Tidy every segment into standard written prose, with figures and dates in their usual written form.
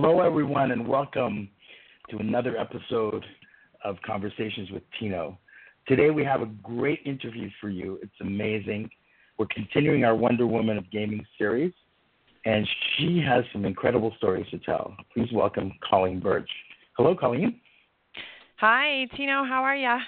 Hello, everyone, and welcome to another episode of Conversations with Tino. Today, we have a great interview for you. It's amazing. We're continuing our Wonder Woman of Gaming series, and she has some incredible stories to tell. Please welcome Colleen Birch. Hello, Colleen. Hi, Tino. How are ya?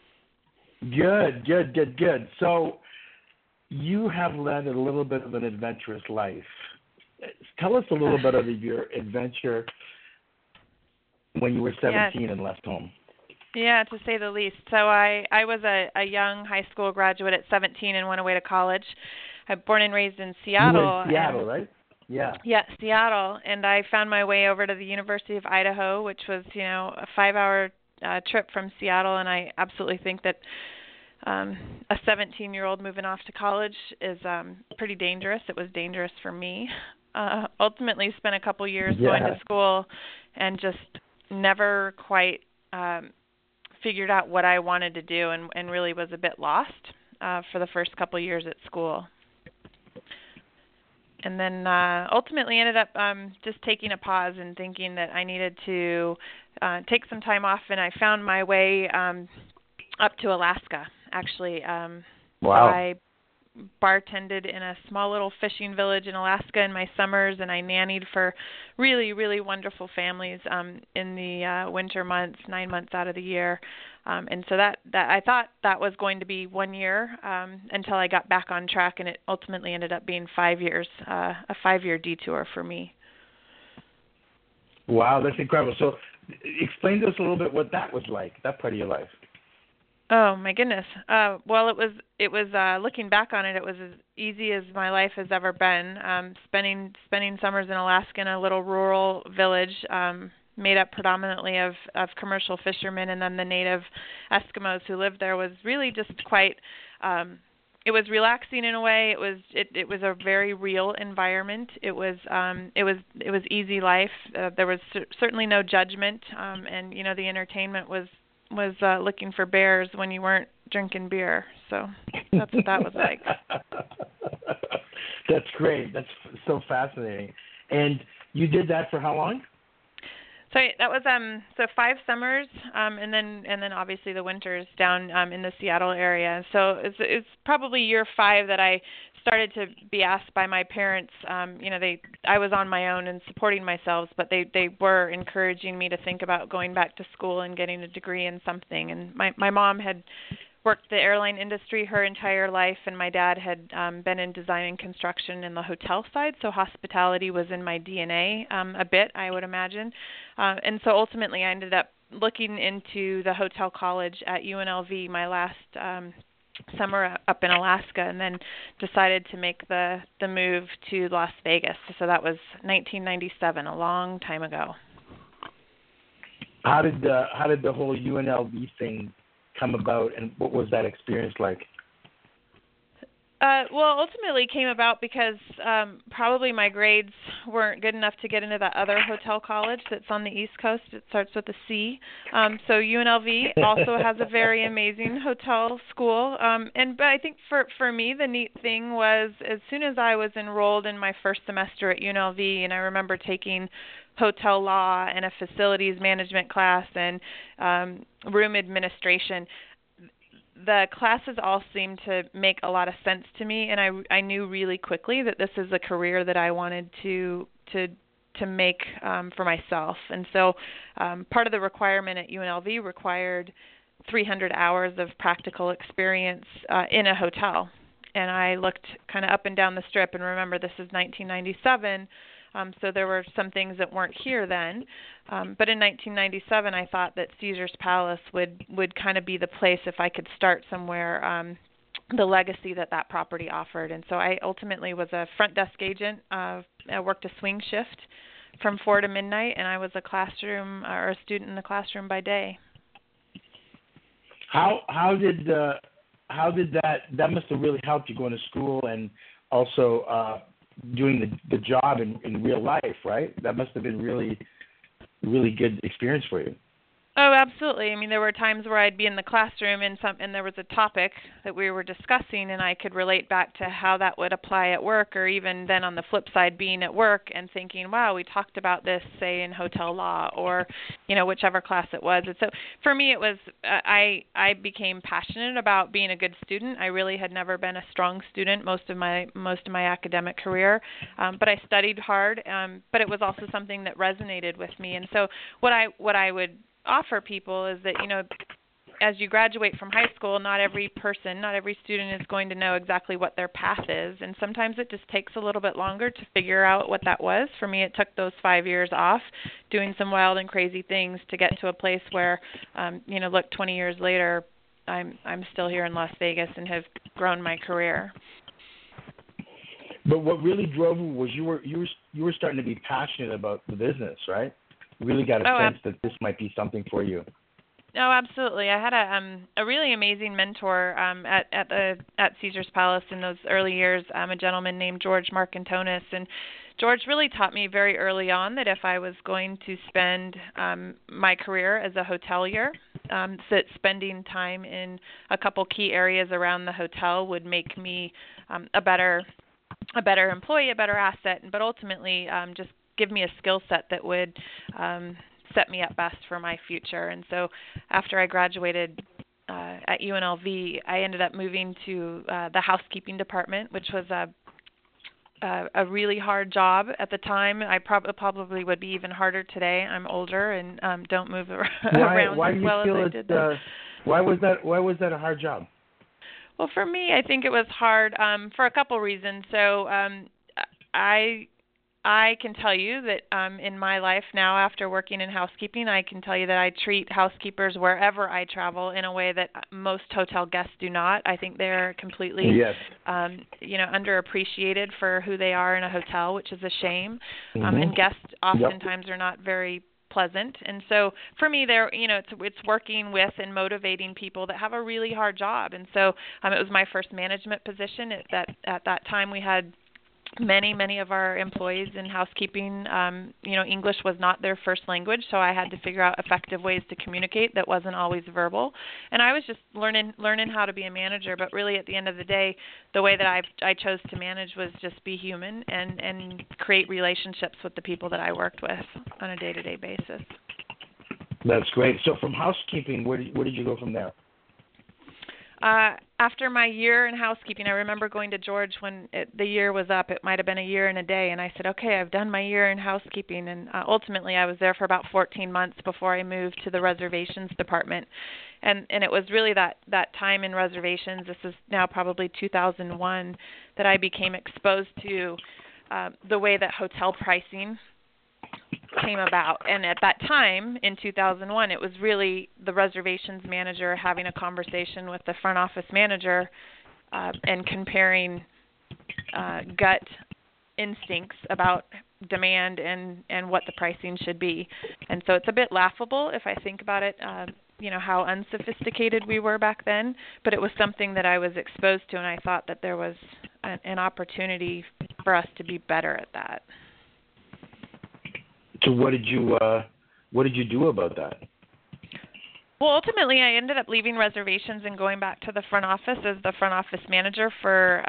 Good. So, you have led a little bit of an adventurous life. Tell us a little bit of your adventure when you were 17 and left home. Yeah, to say the least. So I was a young high school graduate at 17 and went away to college. I'm born and raised in Seattle. You were in Seattle, right? Yeah. Yeah, Seattle. And I found my way over to the University of Idaho, which was, a 5-hour trip from Seattle. And I absolutely think that a 17-year-old moving off to college is pretty dangerous. It was dangerous for me. Ultimately spent a couple years going to school and just never quite figured out what I wanted to do and really was a bit lost for the first couple years at school. And then ultimately ended up just taking a pause and thinking that I needed to take some time off, and I found my way up to Alaska, actually. Wow. So I bartended in a small little fishing village in Alaska in my summers, and I nannied for really, really wonderful families in the winter months, 9 months out of the year. And so that I thought that was going to be 1 year until I got back on track, and it ultimately ended up being 5 years, a 5-year detour for me. Wow, that's incredible. So explain to us a little bit what that was like, that part of your life. Oh my goodness. Well, it was looking back on it, it was as easy as my life has ever been. Spending summers in Alaska in a little rural village, made up predominantly of commercial fishermen, and then the native Eskimos who lived there was really just quite. It was relaxing in a way. It was a very real environment. It was easy life. There was certainly no judgment, and the entertainment was looking for bears when you weren't drinking beer. So that's what that was like. That's great. That's so fascinating. And you did that for how long? So that was 5 summers, and then obviously the winters down in the Seattle area. So it's probably year 5 that I started to be asked by my parents. I was on my own and supporting myself, but they were encouraging me to think about going back to school and getting a degree in something. And my mom had worked the airline industry her entire life, and my dad had been in design and construction in the hotel side, so hospitality was in my DNA a bit, I would imagine. And so ultimately I ended up looking into the hotel college at UNLV my last summer up in Alaska, and then decided to make the move to Las Vegas. So that was 1997, a long time ago. How did the whole UNLV thing come about, and what was that experience like? Well, ultimately came about because probably my grades weren't good enough to get into that other hotel college that's on the East Coast. It starts with a C. So UNLV also has a very amazing hotel school. But I think for me, the neat thing was as soon as I was enrolled in my first semester at UNLV, and I remember taking hotel law and a facilities management class and room administration, the classes all seemed to make a lot of sense to me, and I knew really quickly that this is a career that I wanted to make for myself. And so part of the requirement at UNLV required 300 hours of practical experience in a hotel. And I looked kind of up and down the strip, and remember this is 1997, so there were some things that weren't here then. But in 1997, I thought that Caesars Palace would kind of be the place if I could start somewhere, the legacy that property offered. And so I ultimately was a front desk agent. I worked a swing shift from 4 to midnight, and I was a classroom or a student in the classroom by day. How did that must have really helped you going to school and also doing the job in real life, right? That must have been really good experience for you. Oh, absolutely. I mean, there were times where I'd be in the classroom and there was a topic that we were discussing, and I could relate back to how that would apply at work, or even then on the flip side, being at work and thinking, wow, we talked about this, say, in hotel law, or, whichever class it was. And so for me, it was I became passionate about being a good student. I really had never been a strong student most of my academic career, but I studied hard. But it was also something that resonated with me. And so what I would offer people is that, as you graduate from high school, not every student is going to know exactly what their path is, and sometimes it just takes a little bit longer to figure out what that was. For me, it took those 5 years off, doing some wild and crazy things to get to a place where, look, 20 years later, I'm still here in Las Vegas and have grown my career. But what really drove you was you were starting to be passionate about the business, right? Really got a sense that this might be something for you. Oh, absolutely. I had a really amazing mentor at Caesar's Palace in those early years, a gentleman named George Marcantonis. And George really taught me very early on that if I was going to spend my career as a hotelier, that spending time in a couple key areas around the hotel would make me a better employee, a better asset, but ultimately just give me a skill set that would set me up best for my future. And so after I graduated at UNLV, I ended up moving to the housekeeping department, which was a really hard job at the time. I probably would be even harder today. I'm older and don't move around as well as I did then. Why was that a hard job? Well, for me, I think it was hard for a couple reasons. So I can tell you that in my life now, after working in housekeeping, I can tell you that I treat housekeepers wherever I travel in a way that most hotel guests do not. I think they're completely, underappreciated for who they are in a hotel, which is a shame. And guests oftentimes are not very pleasant. And so for me, it's working with and motivating people that have a really hard job. And so it was my first management position. At that time, we had many of our employees in housekeeping, English was not their first language, so I had to figure out effective ways to communicate that wasn't always verbal. And I was just learning how to be a manager, but really at the end of the day, the way that I chose to manage was just be human and create relationships with the people that I worked with on a day-to-day basis. That's great. So from housekeeping, where did you go from there? After my year in housekeeping, I remember going to George when the year was up. It might have been a year and a day, and I said, okay, I've done my year in housekeeping. And ultimately, I was there for about 14 months before I moved to the reservations department. And it was really that time in reservations, this is now probably 2001, that I became exposed to the way that hotel pricing came about. And at that time, in 2001, it was really the reservations manager having a conversation with the front office manager and comparing gut instincts about demand and what the pricing should be. And so it's a bit laughable if I think about it, how unsophisticated we were back then, but it was something that I was exposed to, and I thought that there was an opportunity for us to be better at that. So what did you do about that? Well, ultimately, I ended up leaving reservations and going back to the front office as the front office manager for,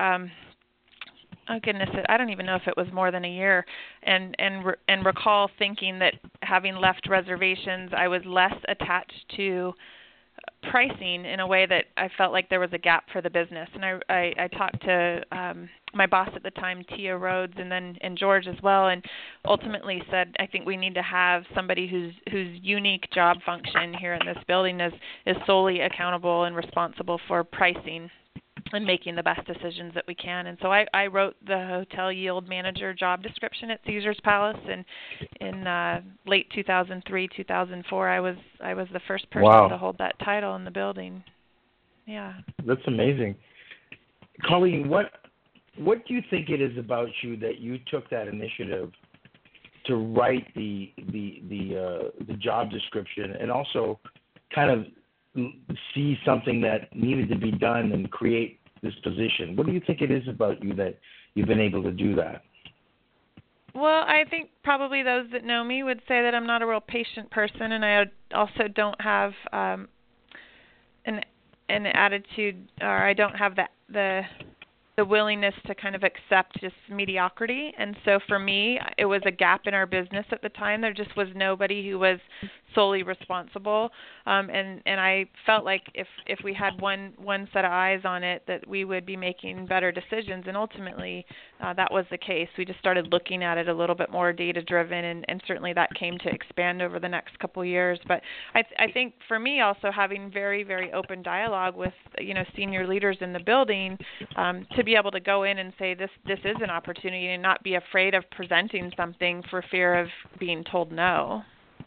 I don't even know if it was more than a year, and recall thinking that having left reservations, I was less attached to pricing in a way that I felt like there was a gap for the business. And I talked to my boss at the time, Tia Rhodes, and George as well, and ultimately said, I think we need to have somebody whose unique job function here in this building is solely accountable and responsible for pricing and making the best decisions that we can. And so I wrote the hotel yield manager job description at Caesar's Palace, and in late 2003, 2004, I was the first person to hold that title in the building. Yeah. That's amazing. Colleen, what do you think it is about you that you took that initiative to write the job description and also kind of see something that needed to be done and create this position? What do you think it is about you that you've been able to do that? Well, I think probably those that know me would say that I'm not a real patient person, and I also don't have an attitude, or I don't have the willingness to kind of accept just mediocrity. And so for me, it was a gap in our business at the time. There just was nobody who was solely responsible. And I felt like if we had one set of eyes on it, that we would be making better decisions. And ultimately, that was the case. We just started looking at it a little bit more data driven, and certainly that came to expand over the next couple of years. But I think for me also having very, very open dialogue with, senior leaders in the building, to be able to go in and say this is an opportunity, and not be afraid of presenting something for fear of being told no.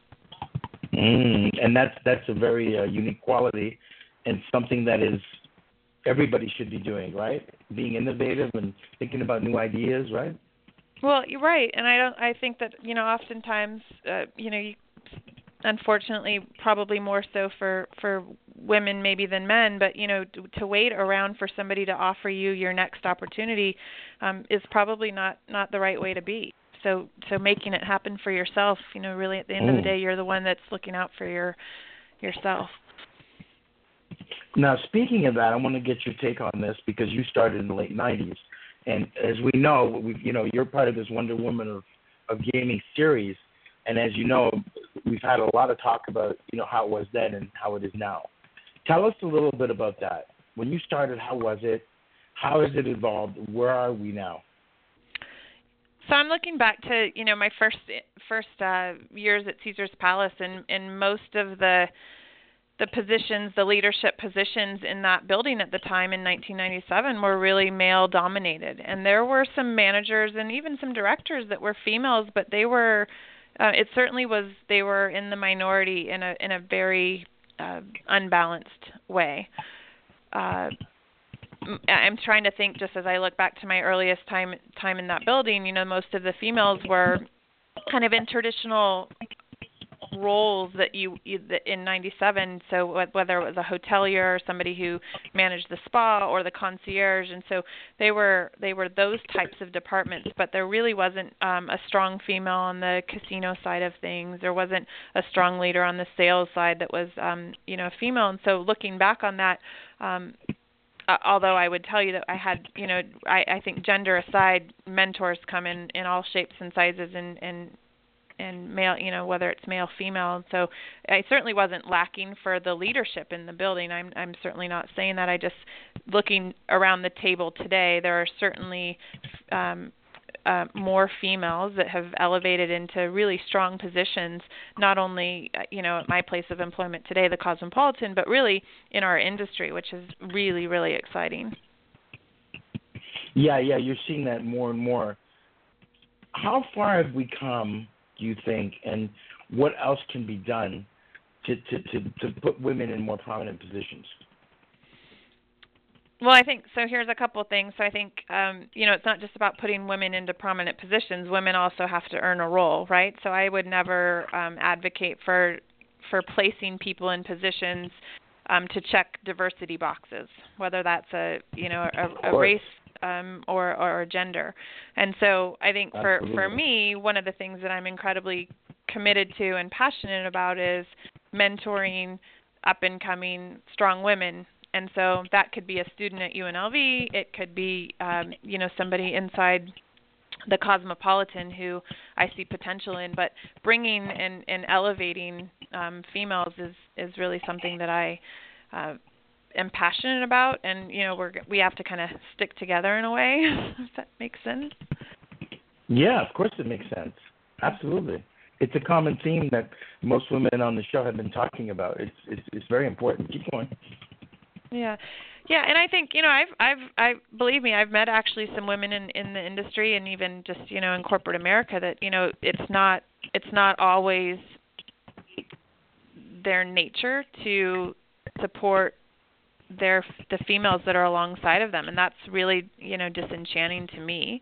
And that's a very unique quality, and something that is everybody should be doing, right? Being innovative and thinking about new ideas, right? Well, you're right, and I think that oftentimes you, unfortunately, probably more so for women maybe than men, but to wait around for somebody to offer you your next opportunity is probably not the right way to be. So making it happen for yourself, really at the end of the day, you're the one that's looking out for yourself. Now, speaking of that, I want to get your take on this, because you started in the late 90s. And as we know, you're part of this Wonder Woman of gaming series. And as you know, we've had a lot of talk about, how it was then and how it is now. Tell us a little bit about that. When you started, how was it? How has it evolved? Where are we now? So I'm looking back to, my first years at Caesar's Palace, and most of the positions, the leadership positions in that building at the time in 1997 were really male dominated. And there were some managers and even some directors that were females, but they were it certainly was, they were in the minority in a very unbalanced way. I'm trying to think, just as I look back to my earliest time in that building, most of the females were kind of in traditional roles that that in 97, so whether it was a hotelier or somebody who managed the spa or the concierge, and so they were those types of departments, but there really wasn't a strong female on the casino side of things. There wasn't a strong leader on the sales side that was a female. And so looking back on that, although I would tell you that I had, I think gender aside, mentors come in all shapes and sizes, and male, whether it's male, female. And so I certainly wasn't lacking for the leadership in the building. I'm certainly not saying that. I just, looking around the table today, there are certainly more females that have elevated into really strong positions, not only, at my place of employment today, the Cosmopolitan, but really in our industry, which is really, really exciting. Yeah, you're seeing that more and more. How far have we come, do you think, and what else can be done to put women in more prominent positions? Well, I think, so here's a couple of things. So I think, it's not just about putting women into prominent positions. Women also have to earn a role, right? So I would never advocate for placing people in positions to check diversity boxes, whether that's a race or a gender. And so I think for me, one of the things that I'm incredibly committed to and passionate about is mentoring up-and-coming strong women. And so that could be a student at UNLV. It could be, somebody inside the Cosmopolitan who I see potential in. But bringing and elevating females is really something that I am passionate about. And, we have to kind of stick together in a way, if that makes sense. Yeah, of course it makes sense. Absolutely. It's a common theme that most women on the show have been talking about. It's very important. Keep going. Yeah, and I think I've believe me, I've met actually some women in the industry, and even just in corporate America, that it's not always their nature to support the females that are alongside of them, and that's really disenchanting to me.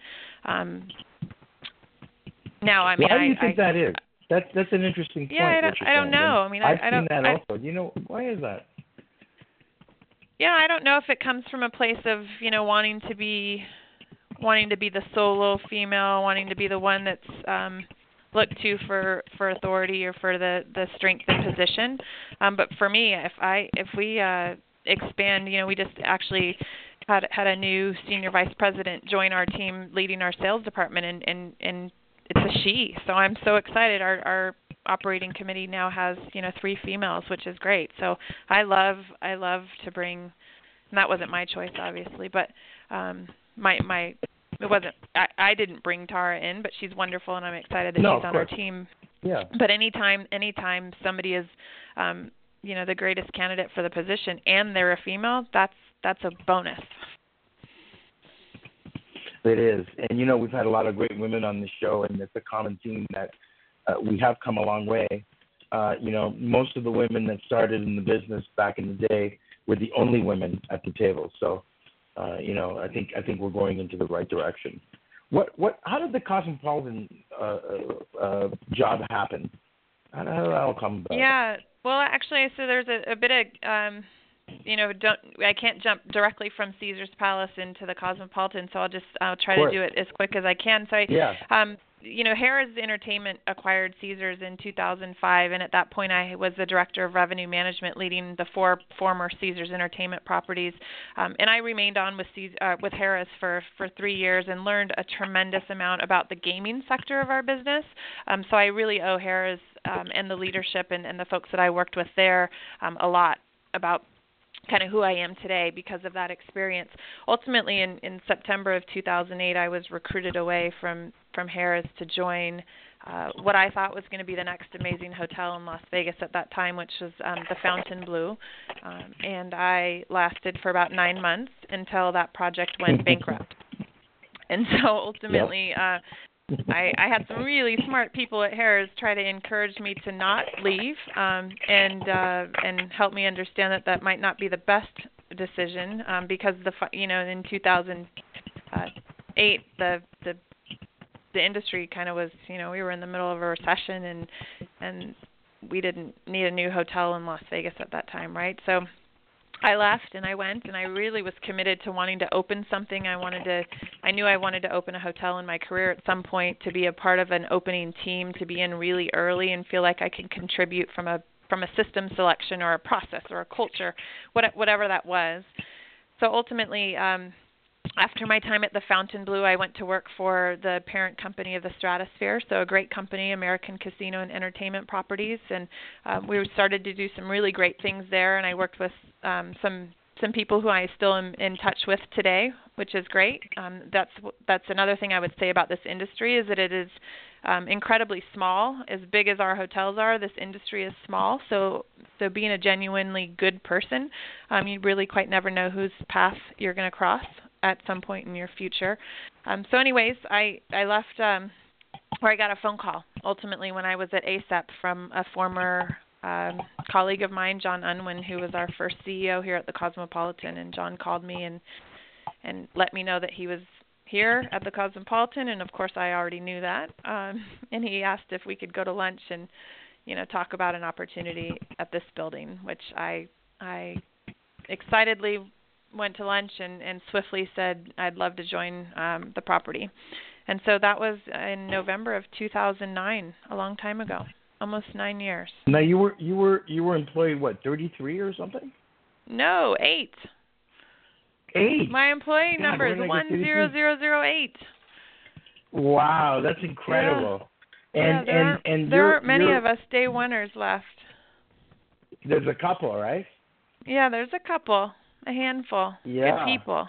Now, I mean, why do you think that is? That's an interesting point. Yeah, I don't know. I mean, I've seen that also. Why is that? Yeah, I don't know if it comes from a place of, wanting to be wanting to be the solo female, wanting to be the one that's looked to for authority or for the strength and position. But for me, if we expand, we just actually had a new senior vice president join our team leading our sales department, and it's a she. So I'm so excited. Our operating committee now has 3 females, which is great. So I love to bring, and that wasn't my choice obviously, but it wasn't. I didn't bring Tara in, but she's wonderful, and I'm excited that she's on our team. Yeah. But anytime somebody is, the greatest candidate for the position, and they're a female, that's a bonus. It is, and we've had a lot of great women on the show, and it's a common theme that we have come a long way. Most of the women that started in the business back in the day were the only women at the table. So. I think we're going into the right direction. How did the Cosmopolitan job happen? How did that all come about? Yeah, well, actually, so there's a bit of I can't jump directly from Caesar's Palace into the Cosmopolitan, so I'll try to do it as quick as I can. So Harrah's Entertainment acquired Caesars in 2005, and at that point I was the director of revenue management leading the 4 former Caesars Entertainment properties. And I remained on with Harrah's for 3 years and learned a tremendous amount about the gaming sector of our business. So I really owe Harrah's and the leadership and the folks that I worked with there a lot about kind of who I am today because of that experience. Ultimately, in September of 2008, I was recruited away from Harrah's to join what I thought was going to be the next amazing hotel in Las Vegas at that time, which was the Fontainebleau. And I lasted for about 9 months until that project went bankrupt. And so ultimately, I had some really smart people at Harrah's try to encourage me to not leave and help me understand that might not be the best decision because in 2008 the industry kind of was we were in the middle of a recession and we didn't need a new hotel in Las Vegas at that time, right? So I left and I went and I really was committed to wanting to open something. I knew I wanted to open a hotel in my career at some point, to be a part of an opening team, to be in really early and feel like I can contribute from a system selection or a process or a culture, whatever that was. So ultimately, after my time at the Fontainebleau, I went to work for the parent company of the Stratosphere, so a great company, American Casino and Entertainment Properties, and we started to do some really great things there, and I worked with some people who I still am in touch with today, which is great. That's another thing I would say about this industry is that it is incredibly small. As big as our hotels are, this industry is small, so being a genuinely good person, you really quite never know whose path you're going to cross at some point in your future. So anyways, I left where I got a phone call ultimately when I was at ASAP from a former colleague of mine, John Unwin, who was our first CEO here at the Cosmopolitan, and John called me and let me know that he was here at the Cosmopolitan, and of course I already knew that. And he asked if we could go to lunch and talk about an opportunity at this building, which I excitedly went to lunch and swiftly said I'd love to join the property. And so that was in November of 2009, a long time ago, almost 9 years. Now you were employed 33 or something? No, 8. 8. My employee number is 10008. Wow, that's incredible. Yeah. And there aren't many of us day oneers left. There's a couple, right? Yeah, there's a couple. A handful. Yeah. Good people.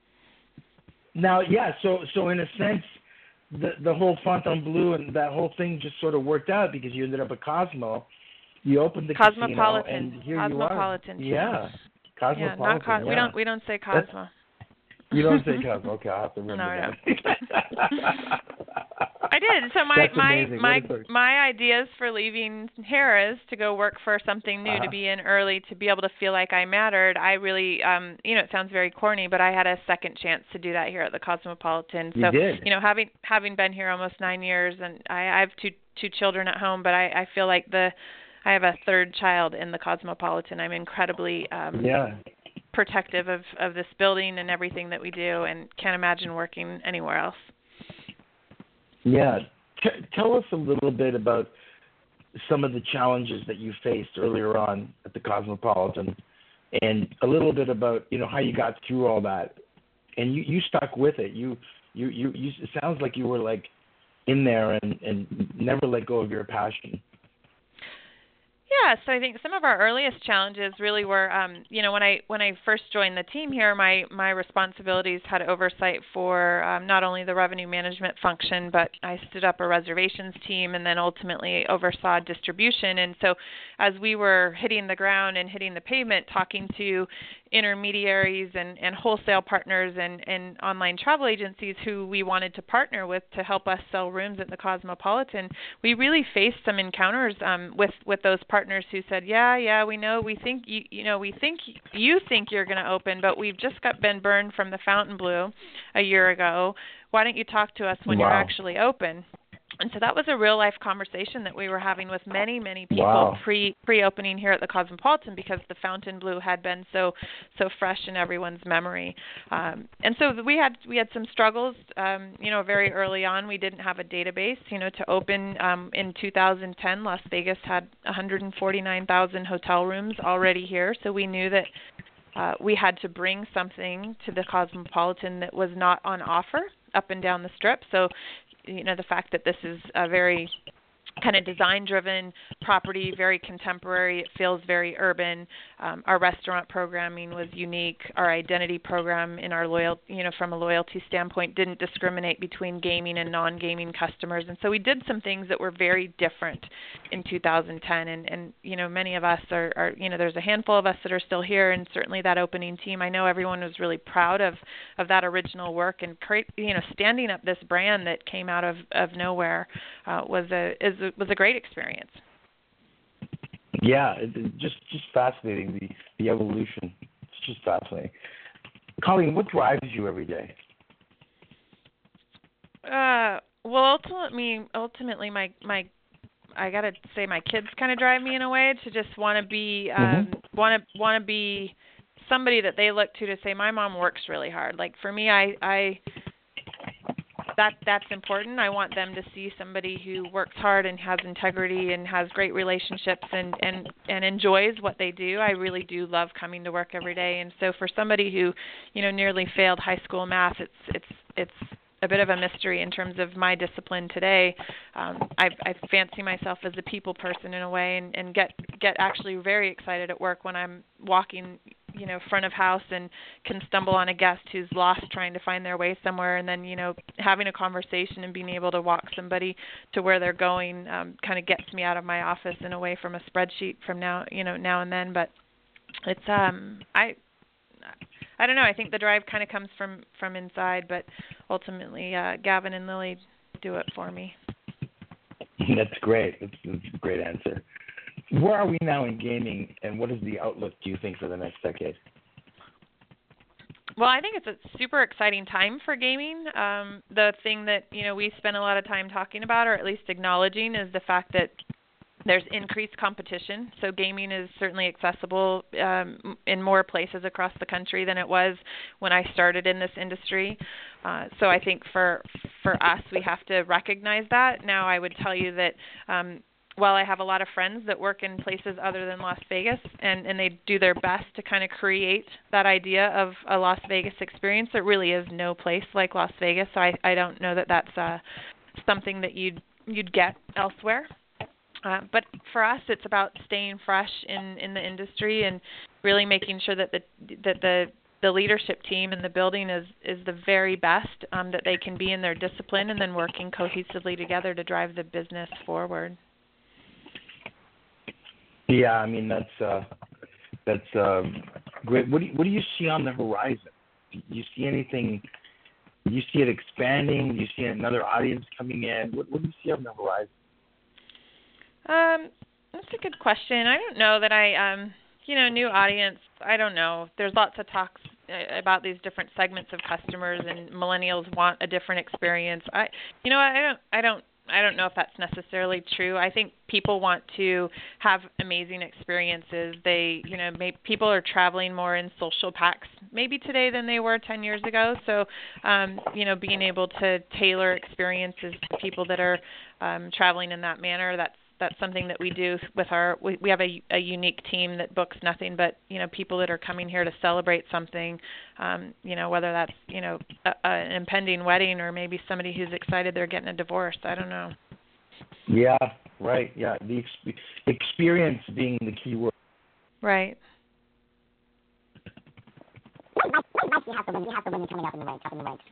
Now, so in a sense, the whole Fontainebleau and that whole thing just sort of worked out because you ended up at Cosmo. You opened the Cosmopolitan. casino, and here Cosmopolitan. you are. Yeah. Cosmopolitan. Yeah, we don't say Cosmo. You don't say Cosmo. Okay, I'll have to remember that. I did. So my ideas for leaving Harrah's to go work for something new, to be in early, to be able to feel like I mattered. I really, it sounds very corny, but I had a second chance to do that here at the Cosmopolitan. So, you did. Having been here almost 9 years, and I have two children at home, but I feel like I have a third child in the Cosmopolitan. I'm incredibly protective of this building and everything that we do, and can't imagine working anywhere else. Yeah. Tell us a little bit about some of the challenges that you faced earlier on at the Cosmopolitan, and a little bit about, how you got through all that. And you stuck with it. You it sounds like you were like in there and never let go of your passion. Yeah, so I think some of our earliest challenges really were, when I first joined the team here, my responsibilities had oversight for not only the revenue management function, but I stood up a reservations team and then ultimately oversaw distribution. And so as we were hitting the ground and hitting the pavement, talking to intermediaries and wholesale partners and online travel agencies who we wanted to partner with to help us sell rooms at the Cosmopolitan, we really faced some encounters with those partners who said, yeah, we know, we think we think you think you're going to open, but we've just been burned from the Fontainebleau a year ago. Why don't you talk to us when you're actually open? And so that was a real life conversation that we were having with many people pre-opening here at the Cosmopolitan, because the Fontainebleau had been so fresh in everyone's memory. And so we had some struggles. Very early on, we didn't have a database. To open in 2010, Las Vegas had 149,000 hotel rooms already here. So we knew that we had to bring something to the Cosmopolitan that was not on offer up and down the Strip. So the fact that this is a very kind of design-driven property, very contemporary. It feels very urban. Our restaurant programming was unique. Our identity program in our from a loyalty standpoint, didn't discriminate between gaming and non-gaming customers. And so we did some things that were very different in 2010. And many of us are there's a handful of us that are still here, and certainly that opening team. I know everyone was really proud of that original work, and standing up this brand that came out of nowhere was a great experience. Yeah, just fascinating, the evolution. It's just fascinating. Colleen, what drives you every day? Well, ultimately, my I gotta say, my kids kind of drive me in a way to just want to be want to be somebody that they look to say, my mom works really hard. Like for me, that's important. I want them to see somebody who works hard and has integrity and has great relationships and enjoys what they do. I really do love coming to work every day. And so for somebody who, nearly failed high school math, it's a bit of a mystery in terms of my discipline today. I fancy myself as a people person in a way, and get actually very excited at work when I'm walking front of house and can stumble on a guest who's lost trying to find their way somewhere, and then having a conversation and being able to walk somebody to where they're going kind of gets me out of my office and away from a spreadsheet from now and then. But it's I don't know. I think the drive kind of comes from inside, but ultimately Gavin and Lily do it for me. That's great. That's a great answer. Where are we now in gaming, and what is the outlook, do you think, for the next decade? Well, I think it's a super exciting time for gaming. The thing that, we spend a lot of time talking about, or at least acknowledging, is the fact that there's increased competition. So gaming is certainly accessible in more places across the country than it was when I started in this industry. So I think for us, we have to recognize that. Now, I would tell you that while I have a lot of friends that work in places other than Las Vegas, and they do their best to kind of create that idea of a Las Vegas experience, there really is no place like Las Vegas. So I don't know that that's something that you'd get elsewhere. But for us, it's about staying fresh in the industry and really making sure that the leadership team and the building is the very best that they can be in their discipline, and then working cohesively together to drive the business forward. Yeah, I mean that's great. What do you see on the horizon? Do you see anything? Do you see it expanding? Do you see another audience coming in? What do you see on the horizon? That's a good question. I don't know that new audience, I don't know. There's lots of talks about these different segments of customers, and millennials want a different experience. I I don't know if that's necessarily true. I think people want to have amazing experiences. People are traveling more in social packs maybe today than they were 10 years ago. So, being able to tailor experiences to people that are traveling in that manner, that's something that we do with we have a unique team that books nothing but, people that are coming here to celebrate something, whether that's, an impending wedding or maybe somebody who's excited they're getting a divorce. I don't know. Yeah, right. Yeah, the experience being the key word. Right. What advice do you have for women coming up in the ranks?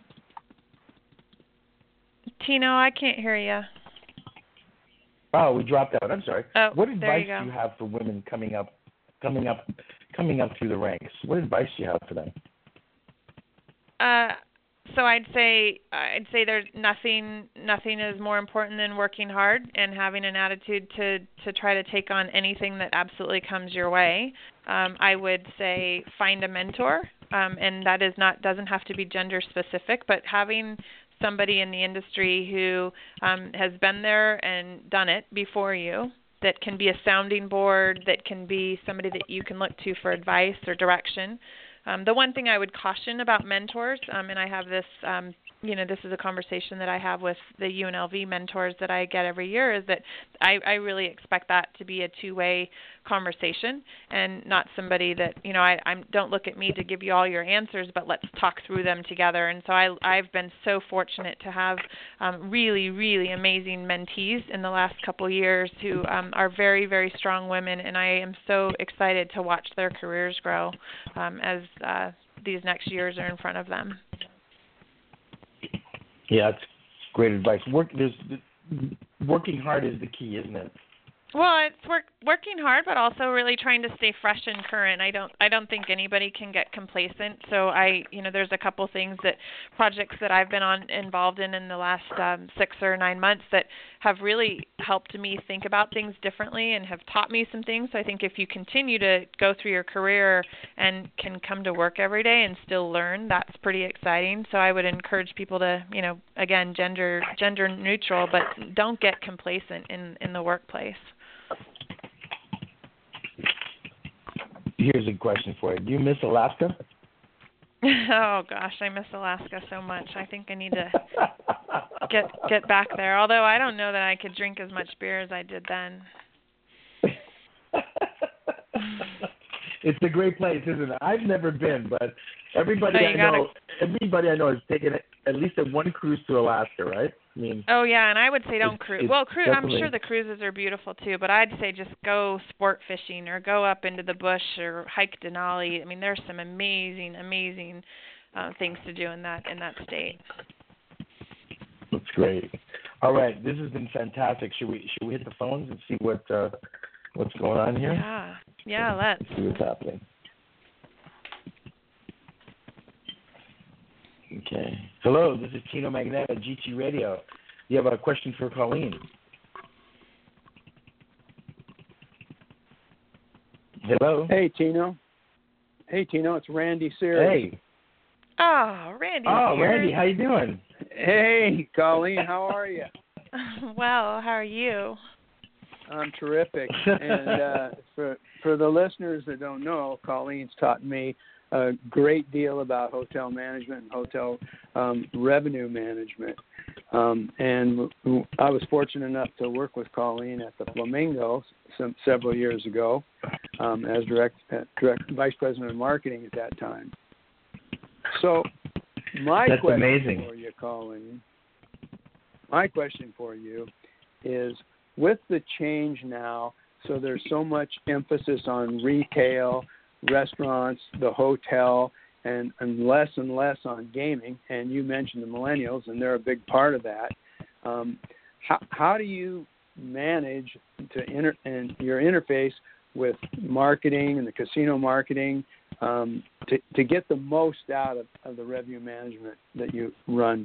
Tino, I can't hear you. Oh, we dropped out. I'm sorry. Oh, what advice there you go. do you have for women coming up through the ranks? What advice do you have for them? So I'd say there's nothing is more important than working hard and having an attitude to try to take on anything that absolutely comes your way. I would say find a mentor, and that doesn't have to be gender specific, but having somebody in the industry who has been there and done it before you, that can be a sounding board, that can be somebody that you can look to for advice or direction. The one thing I would caution about mentors, and I have this, this is a conversation that I have with the UNLV mentors that I get every year, is that I really expect that to be a two-way conversation and not somebody that, I don't look at me to give you all your answers, but let's talk through them together. And so I've been so fortunate to have really, really amazing mentees in the last couple of years who are very, very strong women, and I am so excited to watch their careers grow as these next years are in front of them. Yeah, it's great advice. Working hard is the key, isn't it? Well, it's working hard, but also really trying to stay fresh and current. I don't think anybody can get complacent. So there's a couple things projects that I've been involved in the last 6 or 9 months that have really helped me think about things differently and have taught me some things. So I think if you continue to go through your career and can come to work every day and still learn, that's pretty exciting. So I would encourage people to, again, gender neutral, but don't get complacent in the workplace. Here's a question for you. Do you miss Alaska? Oh gosh, I miss Alaska so much. I think I need to get back there. Although I don't know that I could drink as much beer as I did then. It's a great place, isn't it? I've never been, but everybody I know has taken at least one cruise to Alaska, right? I mean, oh yeah, and I would say don't cruise. Well, I'm definitely. sure the cruises are beautiful too, but I'd say just go sport fishing or go up into the bush or hike Denali. I mean, there's some amazing things to do in that state. That's great. All right, this has been fantastic. Should we hit the phones and see what's going on here? Yeah, let's see what's happening. Okay. Hello, this is Tino Magneta, GT Radio. You have a question for Colleen? Hello. Hey, Tino, it's Randy Seary. Hey. Oh, Randy. Oh, Randy, how you doing? Hey, Colleen, how are you? Well, how are you? I'm terrific. And for the listeners that don't know, Colleen's taught me a great deal about hotel management and hotel revenue management. And I was fortunate enough to work with Colleen at the Flamingo several years ago as direct vice president of marketing at that time. So That's question amazing. for you, Colleen, my question for you is, with the change now, so there's so much emphasis on retail, restaurants, the hotel, and less on gaming, and you mentioned the millennials, and they're a big part of that. How do you manage and your interface with marketing and the casino marketing to get the most out of the revenue management that you run?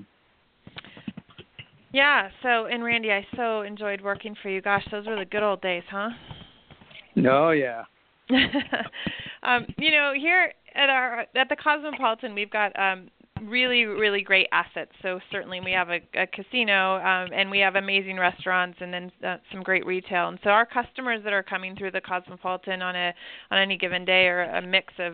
Yeah, and Randy, I so enjoyed working for you. Gosh, those were the good old days, huh? No, yeah. Here at the Cosmopolitan, we've got really, really great assets. So certainly we have a casino, and we have amazing restaurants, and then some great retail. And so our customers that are coming through the Cosmopolitan on any given day are a mix of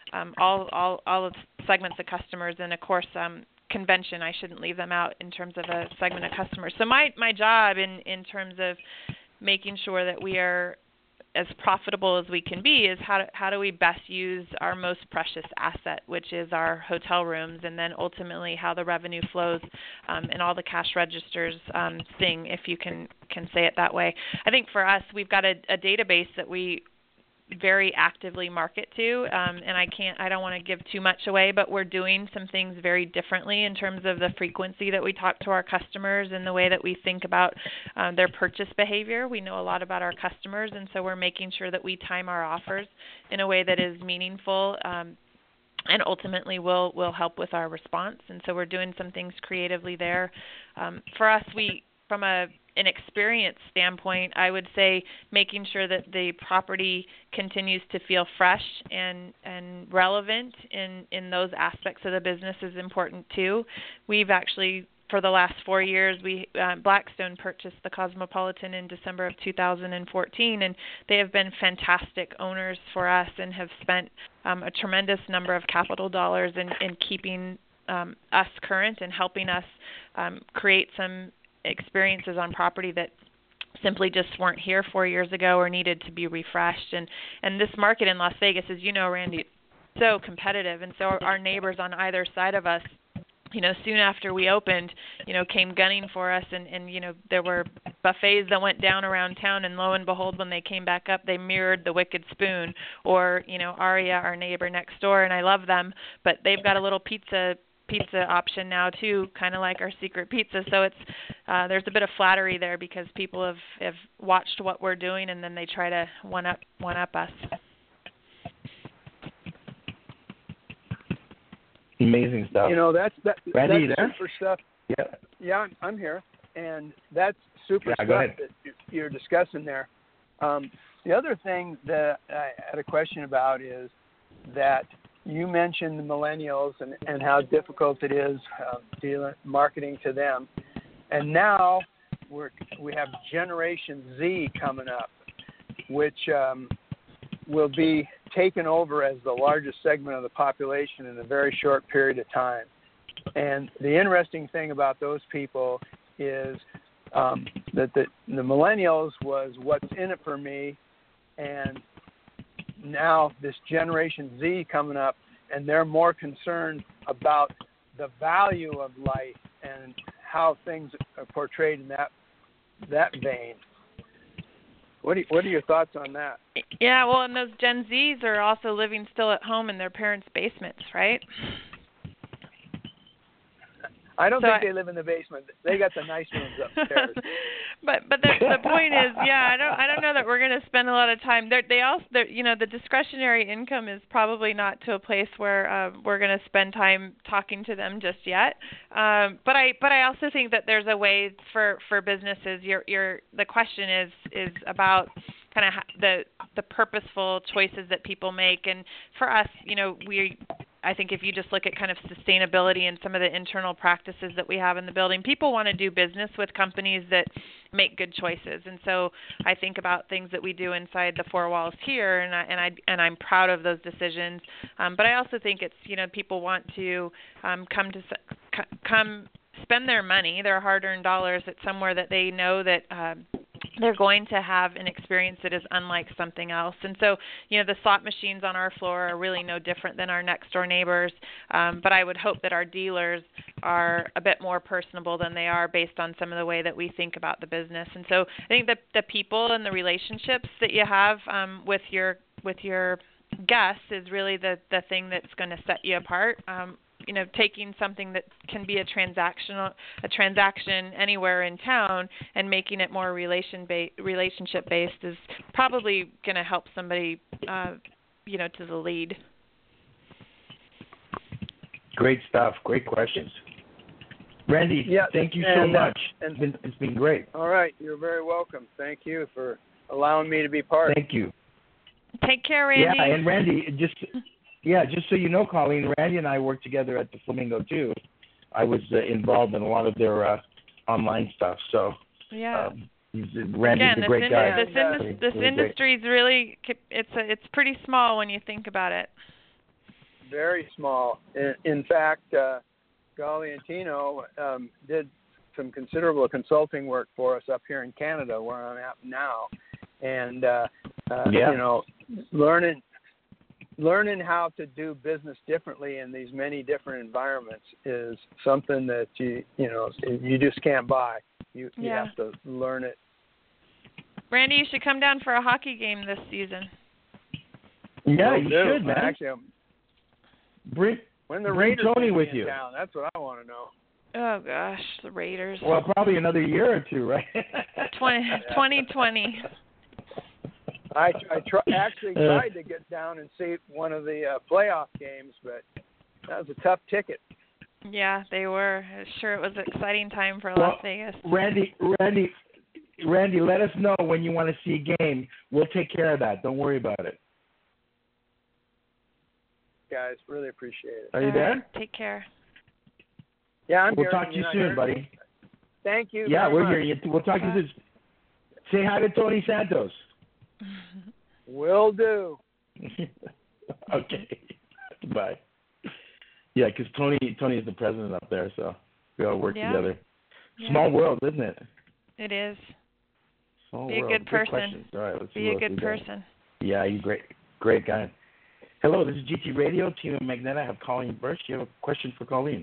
all of segments of customers, and of course convention. I shouldn't leave them out in terms of a segment of customers. So my job in terms of making sure that we are as profitable as we can be is how do we best use our most precious asset, which is our hotel rooms, and then ultimately how the revenue flows and all the cash registers sing, if you can say it that way. I think for us, we've got a database that we very actively market to, and I don't want to give too much away, but we're doing some things very differently in terms of the frequency that we talk to our customers and the way that we think about their purchase behavior. We know a lot about our customers, and so we're making sure that we time our offers in a way that is meaningful and ultimately will help with our response. And so we're doing some things creatively there. For us, from an experience standpoint, I would say making sure that the property continues to feel fresh and relevant in those aspects of the business is important too. We've actually, for the last 4 years, Blackstone purchased the Cosmopolitan in December of 2014, and they have been fantastic owners for us and have spent a tremendous number of capital dollars in keeping us current and helping us create some experiences on property that simply just weren't here 4 years ago or needed to be refreshed. And this market in Las Vegas, as you know, Randy, is so competitive. And so our neighbors on either side of us, soon after we opened, came gunning for us. And there were buffets that went down around town. And lo and behold, when they came back up, they mirrored the Wicked Spoon or, Aria, our neighbor next door. And I love them, but they've got a little pizza option now too, kind of like our secret pizza. So it's there's a bit of flattery there because people have watched what we're doing and then they try to one up us. Amazing stuff. Randy, that's super stuff. Yeah, I'm here, and that's super stuff that you're discussing there. The other thing that I had a question about is that you mentioned the millennials and how difficult it is marketing to them. And now we have Generation Z coming up, which will be taken over as the largest segment of the population in a very short period of time. And the interesting thing about those people is that the millennials was what's in it for me, and now this Generation Z coming up, and they're more concerned about the value of life and how things are portrayed in that vein. What are your thoughts on that? Yeah, well, and those Gen Zs are also living still at home in their parents' basements, right? I don't think they live in the basement. They got the nice rooms upstairs. But the point is, I don't know that we're going to spend a lot of time. The discretionary income is probably not to a place where we're going to spend time talking to them just yet. But I also think that there's a way for businesses. The question is about kind of the purposeful choices that people make, and for us, I think if you just look at kind of sustainability and some of the internal practices that we have in the building, people want to do business with companies that make good choices. And so I think about things that we do inside the four walls here, and I'm proud of those decisions. But I also think it's people want to come spend their money, their hard-earned dollars, at somewhere that they know that they're going to have an experience that is unlike something else. And so, the slot machines on our floor are really no different than our next door neighbors. But I would hope that our dealers are a bit more personable than they are based on some of the way that we think about the business. And so I think that the people and the relationships that you have with your guests is really the thing that's going to set you apart. Taking something that can be a transaction anywhere in town and making it more relationship based is probably going to help somebody, to the lead. Great stuff. Great questions. Randy, thank you so much. It's been great. All right. You're very welcome. Thank you for allowing me to be part. Thank you. Take care, Randy. Yeah, and Randy, Yeah, just so you know, Colleen, Randy and I worked together at the Flamingo too. I was involved in a lot of their online stuff. So Yeah. Randy's Again, a great guy. this industry is really it's pretty small when you think about it. Very small. In fact, Golly and Tino did some considerable consulting work for us up here in Canada, where I'm at now, and you know, learning how to do business differently in these many different environments is something that you just can't buy. You have to learn it. Randy, you should come down for a hockey game this season. Yeah, you should, man. Actually, bring the Raiders Tony with you. Town, that's what I want to know. Oh gosh, the Raiders. Well, probably another year or two, right? 2020. I actually tried to get down and see one of the playoff games, but that was a tough ticket. Yeah, they were. Sure, it was an exciting time for Las Vegas. Randy, let us know when you want to see a game. We'll take care of that. Don't worry about it. Guys, really appreciate it. Are you there? Right, take care. Yeah, I'm We'll here. talk to you soon, buddy. Thank you. Yeah, we're very here. much. We'll talk to you soon. Say hi to Tony Santos. Will do. Okay. Bye. Yeah, because Tony is the president up there, so we all work together. Yeah. Small world, isn't it? It is. Small Be world. a good person. Questions. All right, let's Be a good person. Yeah, you're great guy. Hello, this is GT Radio. Tino Magneta. I have Colleen Burch. You have a question for Colleen?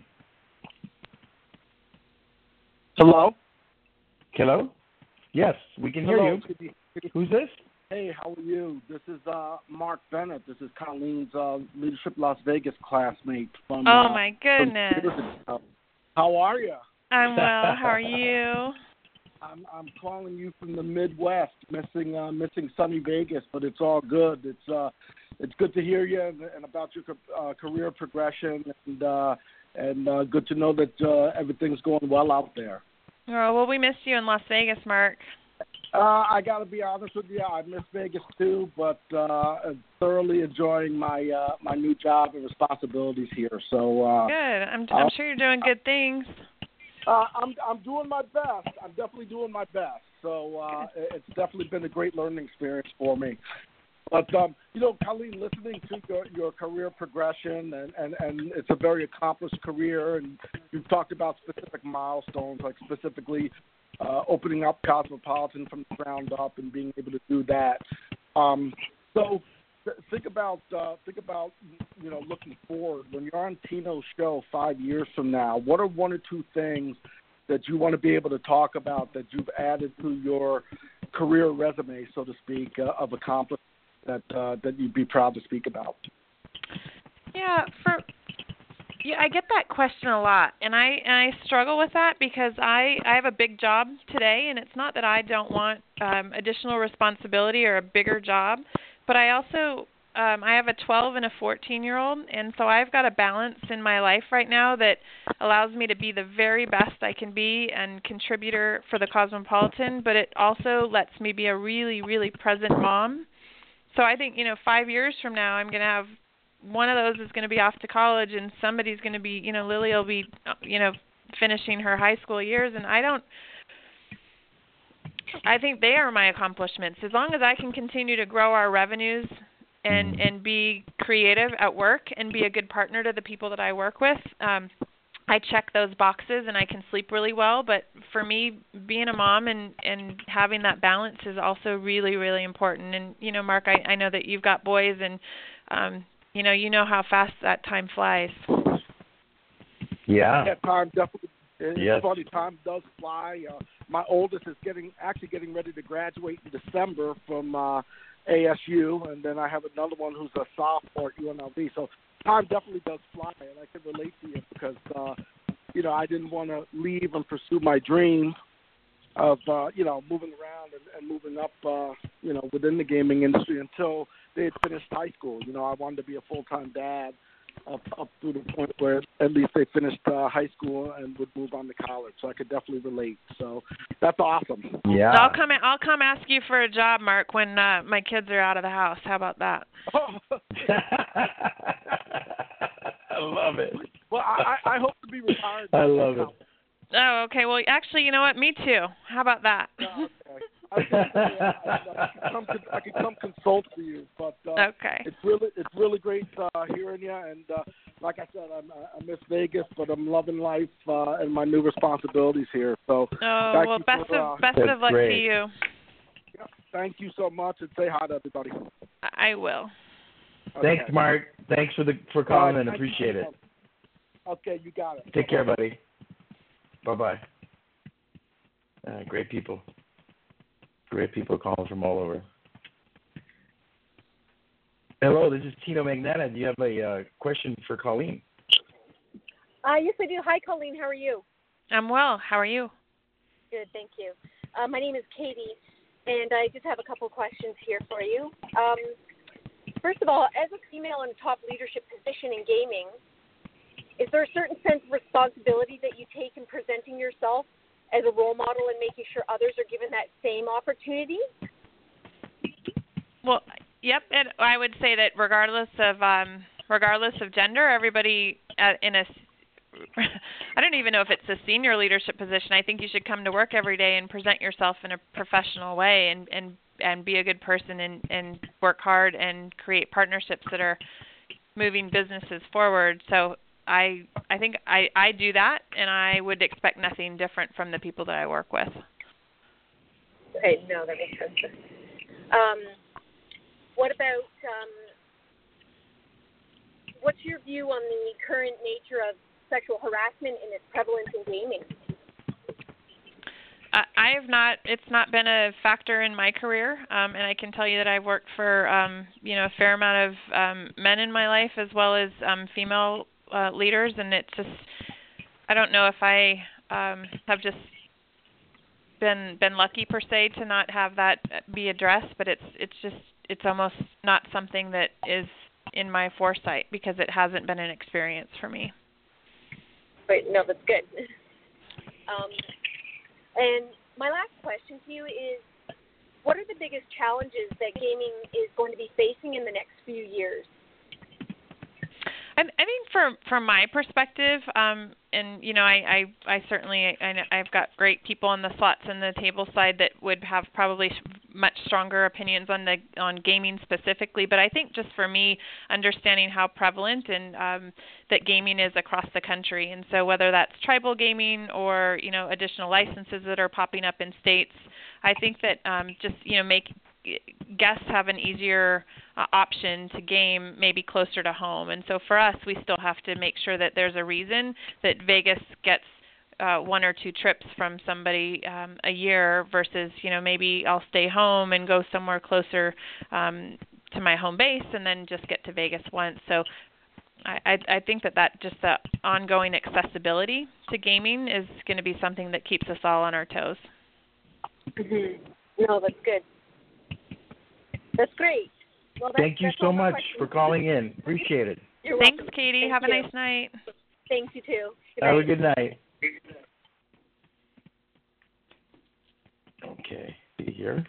Hello? Hello? Yes, we can hear you. Who's this? Hey, how are you? This is Mark Bennett. This is Colleen's Leadership Las Vegas classmate from. Oh my goodness! How are you? I'm well. How are you? I'm calling you from the Midwest, missing sunny Vegas, but it's all good. It's good to hear you and about your career progression, and good to know that everything's going well out there. Oh, well, we missed you in Las Vegas, Mark. I got to be honest with you. I miss Vegas too, but thoroughly enjoying my my new job and responsibilities here. So good. I'm sure you're doing good things. I'm doing my best. I'm definitely doing my best. So it's definitely been a great learning experience for me. But Colleen, listening to your career progression, and it's a very accomplished career, and you've talked about specific milestones, like specifically opening up Cosmopolitan from the ground up and being able to do that. So think about looking forward. When you're on Tino's show 5 years from now, what are one or two things that you want to be able to talk about that you've added to your career resume, so to speak, of accomplishments that you'd be proud to speak about? I get that question a lot, and I struggle with that because I have a big job today, and it's not that I don't want additional responsibility or a bigger job, but I also I have a 12 and a 14-year-old, and so I've got a balance in my life right now that allows me to be the very best I can be and contributor for the Cosmopolitan, but it also lets me be a really, really present mom. So I think, 5 years from now, I'm going to have one of those is going to be off to college, and somebody's going to be, Lily will be, finishing her high school years, and I think they are my accomplishments. As long as I can continue to grow our revenues and be creative at work and be a good partner to the people that I work with, I check those boxes and I can sleep really well. But for me, being a mom and having that balance is also really, really important. And, Mark, I know that you've got boys, and, you know how fast that time flies. Yeah. Time definitely. It's funny, time does fly. My oldest is getting ready to graduate in December from ASU, and then I have another one who's a sophomore at UNLV. So time definitely does fly, and I can relate to you because, I didn't want to leave and pursue my dream of, moving around and moving up, within the gaming industry until they had finished high school. I wanted to be a full-time dad up through the point where at least they finished high school and would move on to college. So I could definitely relate. So that's awesome. Yeah. So I'll come ask you for a job, Mark, when my kids are out of the house. How about that? I love it. Well, I hope to be retired. I love it. Oh, okay. Well, actually, you know what? Me too. How about that? Okay. I could come consult for you, but okay. It's really great hearing you. And like I said, I miss Vegas, but I'm loving life and my new responsibilities here. So best of luck to you. Yeah, thank you so much, and say hi to everybody. I will. Okay. Thanks, Mark. Thanks for calling in. Appreciate it. Okay, you got it. Take care, buddy. Bye-bye. Great people. Great people calling from all over. Hello, this is Tino Magnata. Do you have a question for Colleen? Yes, I do. Hi, Colleen. How are you? I'm well. How are you? Good, thank you. My name is Katie, and I just have a couple questions here for you. First of all, as a female in a top leadership position in gaming, is there a certain sense of responsibility that you take in presenting yourself as a role model and making sure others are given that same opportunity? Well, yep. And I would say that regardless of gender, everybody in a I don't even know if it's a senior leadership position. I think you should come to work every day and present yourself in a professional way and be a good person and work hard and create partnerships that are moving businesses forward. So I think I do that, and I would expect nothing different from the people that I work with. Okay, no, that makes sense. What about, what's your view on the current nature of sexual harassment and its prevalence in gaming? It's not been a factor in my career, and I can tell you that I've worked for, a fair amount of men in my life as well as female leaders, and it's just, I don't know if I have just been lucky per se to not have that be addressed, but it's almost not something that is in my foresight because it hasn't been an experience for me. Right, no, that's good. And my last question to you is, what are the biggest challenges that gaming is going to be facing in the next few years? I think from my perspective, and I certainly I've got great people on the slots and the table side that would have probably much stronger opinions on gaming specifically. But I think just for me, understanding how prevalent and that gaming is across the country, and so whether that's tribal gaming or additional licenses that are popping up in states, I think that make guests have an easier option to game maybe closer to home. And so for us, we still have to make sure that there's a reason that Vegas gets 1 or 2 trips from somebody a year versus, maybe I'll stay home and go somewhere closer to my home base and then just get to Vegas once. So I think that just the ongoing accessibility to gaming is going to be something that keeps us all on our toes. Mm-hmm. No, that's good. That's great. Well, Thank you so much for calling in. Appreciate it. You're Thanks, welcome. Katie. Have a nice night. Thanks, you too. Have a good night. Okay, see here.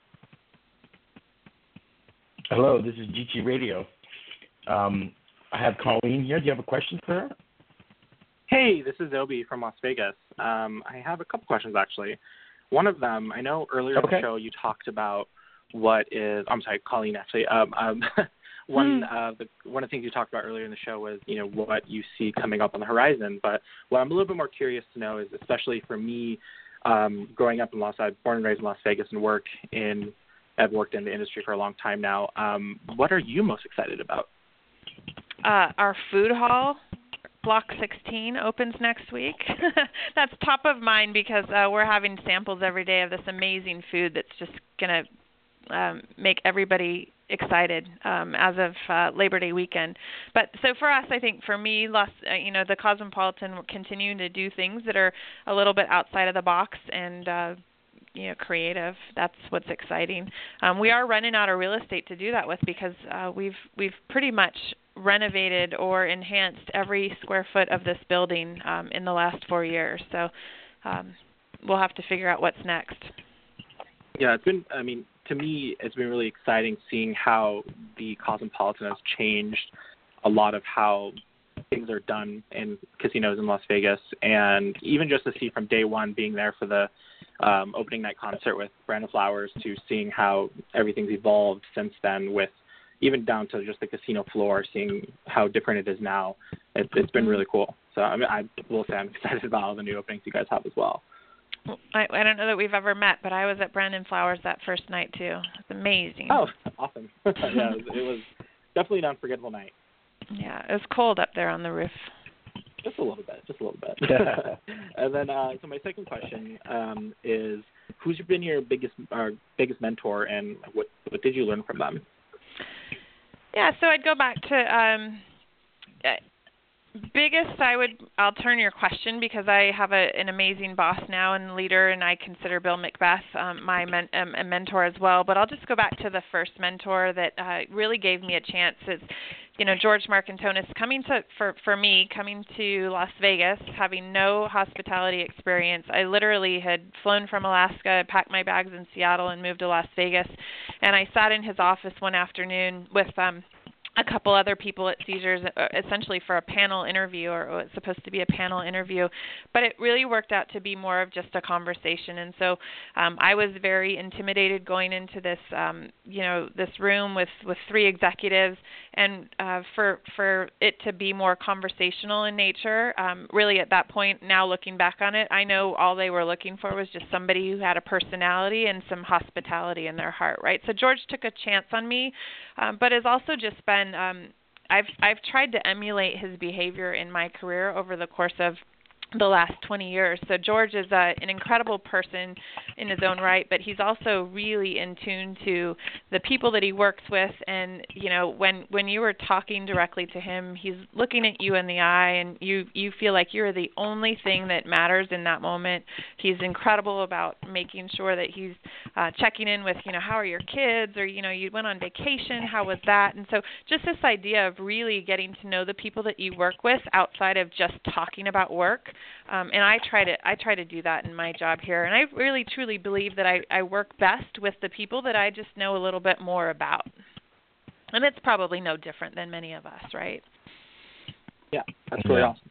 Hello, this is GT Radio. I have Colleen here. Do you have a question for her? Hey, this is Obi from Las Vegas. I have a couple questions, actually. One of them, I know earlier in the show you talked about Colleen, actually. One of the things you talked about earlier in the show was, what you see coming up on the horizon. But what I'm a little bit more curious to know is, especially for me, growing up born and raised in Las Vegas and I've worked in the industry for a long time now. What are you most excited about? Our food hall, Block 16, opens next week. That's top of mind because we're having samples every day of this amazing food that's just going to make everybody excited as of Labor Day weekend. But so for us, I think for me, the Cosmopolitan will continue to do things that are a little bit outside of the box and creative. That's what's exciting. We are running out of real estate to do that with because we've pretty much renovated or enhanced every square foot of this building in the last 4 years. So we'll have to figure out what's next. Yeah, it's been, I mean, to me, it's been really exciting seeing how the Cosmopolitan has changed a lot of how things are done in casinos in Las Vegas. And even just to see from day one being there for the opening night concert with Brandon Flowers to seeing how everything's evolved since then, with even down to just the casino floor, seeing how different it is now. It's been really cool. So I mean, I will say I'm excited about all the new openings you guys have as well. I don't know that we've ever met, but I was at Brandon Flowers that first night too. It's amazing. Oh, awesome. Yeah, it was definitely an unforgettable night. Yeah, it was cold up there on the roof. Just a little bit. And then, so my second question is, who's been your biggest mentor, and what did you learn from them? Yeah, so I'd go back to biggest. I'll turn your question because I have an amazing boss now and leader, and I consider Bill Macbeth my a mentor as well. But I'll just go back to the first mentor that really gave me a chance. It's George Marcantonis coming to Las Vegas, having no hospitality experience. I literally had flown from Alaska, packed my bags in Seattle, and moved to Las Vegas. And I sat in his office one afternoon with a couple other people at Caesars, essentially for a panel interview, or it was supposed to be a panel interview, but it really worked out to be more of just a conversation. And so I was very intimidated going into this, this room with three executives, and for it to be more conversational in nature. Really, at that point, now looking back on it, I know all they were looking for was just somebody who had a personality and some hospitality in their heart, right? So George took a chance on me, but has also just been I've tried to emulate his behavior in my career over the course of the last 20 years. So George is an incredible person in his own right, but he's also really in tune to the people that he works with. And when you were talking directly to him, he's looking at you in the eye, and you feel like you're the only thing that matters in that moment. He's incredible about making sure that he's checking in with how are your kids, or you went on vacation, how was that? And so just this idea of really getting to know the people that you work with outside of just talking about work. And I try to do that in my job here. And I really truly believe that I work best with the people that I just know a little bit more about. And it's probably no different than many of us, right? Yeah, that's really awesome.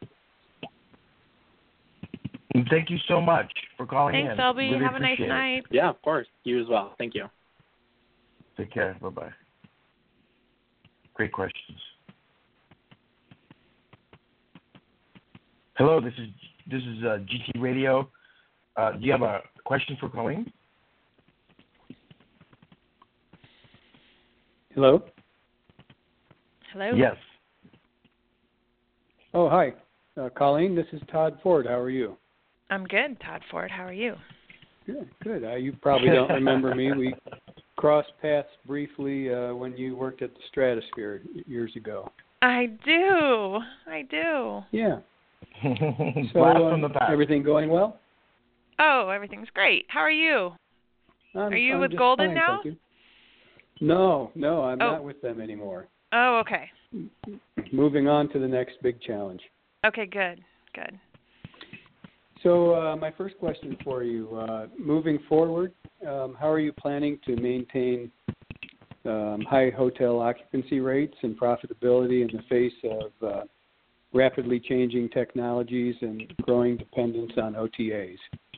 And thank you so much for calling in. Thanks, LB. Really have a nice night. Yeah, of course. You as well. Thank you. Take care. Bye-bye. Great questions. Hello, this is GT Radio. Do you have a question for Colleen? Hello? Hello? Yes. Oh, hi. Colleen, this is Todd Ford. How are you? I'm good, Todd Ford. How are you? Good. You probably don't remember me. We crossed paths briefly when you worked at the Stratosphere years ago. I do. Yeah. So, from the past. Everything going well? Oh, everything's great. How are you? Are you with just Golden fine, now? thank you. No, I'm not with them anymore. Oh, okay. Moving on to the next big challenge. Okay, good. So my first question for you, moving forward, how are you planning to maintain high hotel occupancy rates and profitability in the face of rapidly changing technologies and growing dependence on OTAs?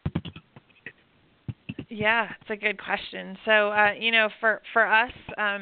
Yeah, it's a good question. So, for us,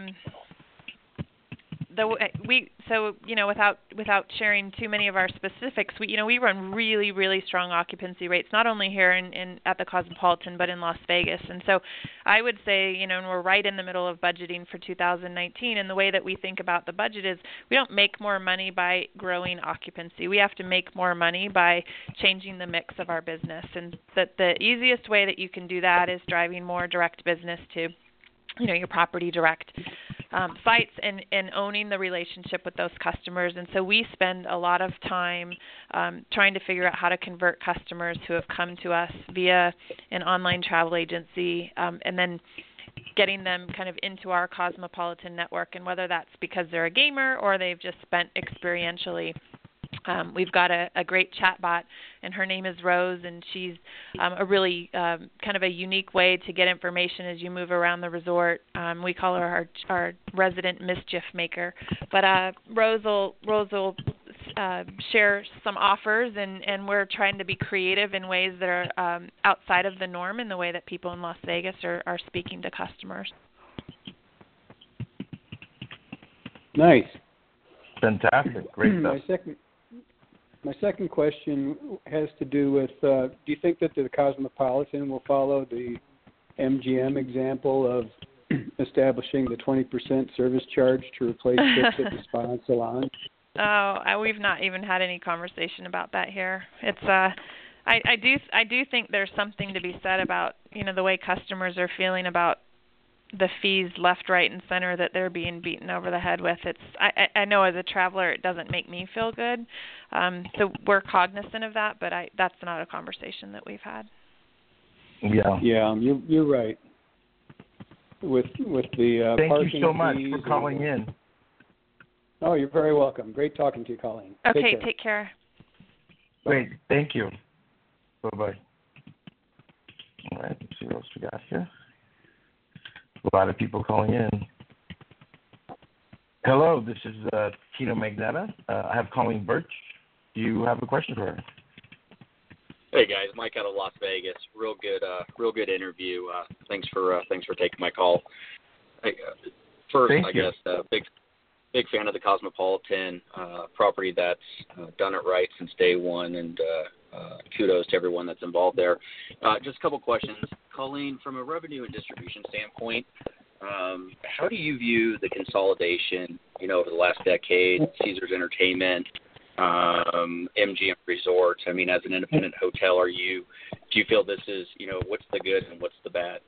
without sharing too many of our specifics, we run really, really strong occupancy rates, not only here at the Cosmopolitan, but in Las Vegas. And so I would say, and we're right in the middle of budgeting for 2019, and the way that we think about the budget is we don't make more money by growing occupancy. We have to make more money by changing the mix of our business. And the easiest way that you can do that is driving more direct business to your property direct sites and owning the relationship with those customers. And so we spend a lot of time trying to figure out how to convert customers who have come to us via an online travel agency, and then getting them kind of into our Cosmopolitan network, and whether that's because they're a gamer or they've just spent experientially. We've got a great chatbot, and her name is Rose, and she's a really kind of a unique way to get information as you move around the resort. We call her our resident mischief maker. But Rose will share some offers, and we're trying to be creative in ways that are outside of the norm in the way that people in Las Vegas are speaking to customers. Nice. Fantastic. Great stuff. My second question has to do with, do you think that the Cosmopolitan will follow the MGM example of establishing the 20% service charge to replace tips at the spa and salon? Oh, we've not even had any conversation about that here. It's I do think there's something to be said about, you know, the way customers are feeling about the fees left, right, and center that they're being beaten over the head with. I know as a traveler it doesn't make me feel good. So we're cognizant of that, but that's not a conversation that we've had. Yeah. Yeah, you're right. With the thank you so much for calling in. Oh, you're very welcome. Great talking to you, Colleen. Okay, take care. Great, thank you. Bye-bye. All right, let's see what else we got here. A lot of people calling in. Hello, this is Tino Magneta. I have Colleen Birch. Do you have a question for her? Hey guys, Mike out of Las Vegas. Real good interview. Thanks for taking my call. First, Thank you. I guess big fan of the Cosmopolitan property that's done it right since day one, and kudos to everyone that's involved there. Just a couple questions. Colleen, from a revenue and distribution standpoint, how do you view the consolidation, over the last decade, Caesars Entertainment, MGM Resorts? I mean, as an independent hotel, do you feel this is, what's the good and what's the bad?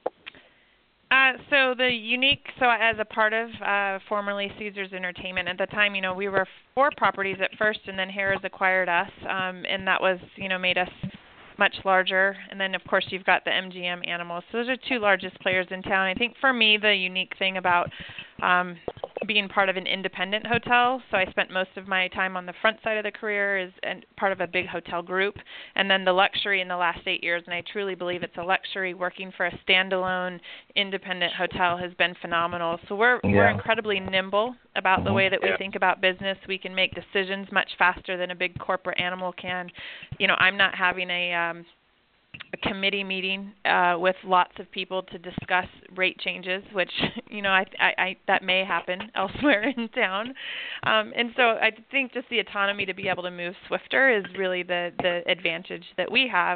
So as a part of formerly Caesars Entertainment, at the time, we were 4 properties at first, and then Harrah's acquired us, and that was, made us much larger. And then, of course, you've got the MGM Animals. So those are 2 largest players in town. I think for me, the unique thing about being part of an independent hotel, so I spent most of my time on the front side of the career as part of a big hotel group, and then the luxury in the last 8 years, and I truly believe it's a luxury. Working for a standalone independent hotel has been phenomenal. So we're incredibly nimble about the way that we think about business. We can make decisions much faster than a big corporate animal can. I'm not having a committee meeting with lots of people to discuss rate changes, which I that may happen elsewhere in town, and so I think just the autonomy to be able to move swifter is really the advantage that we have.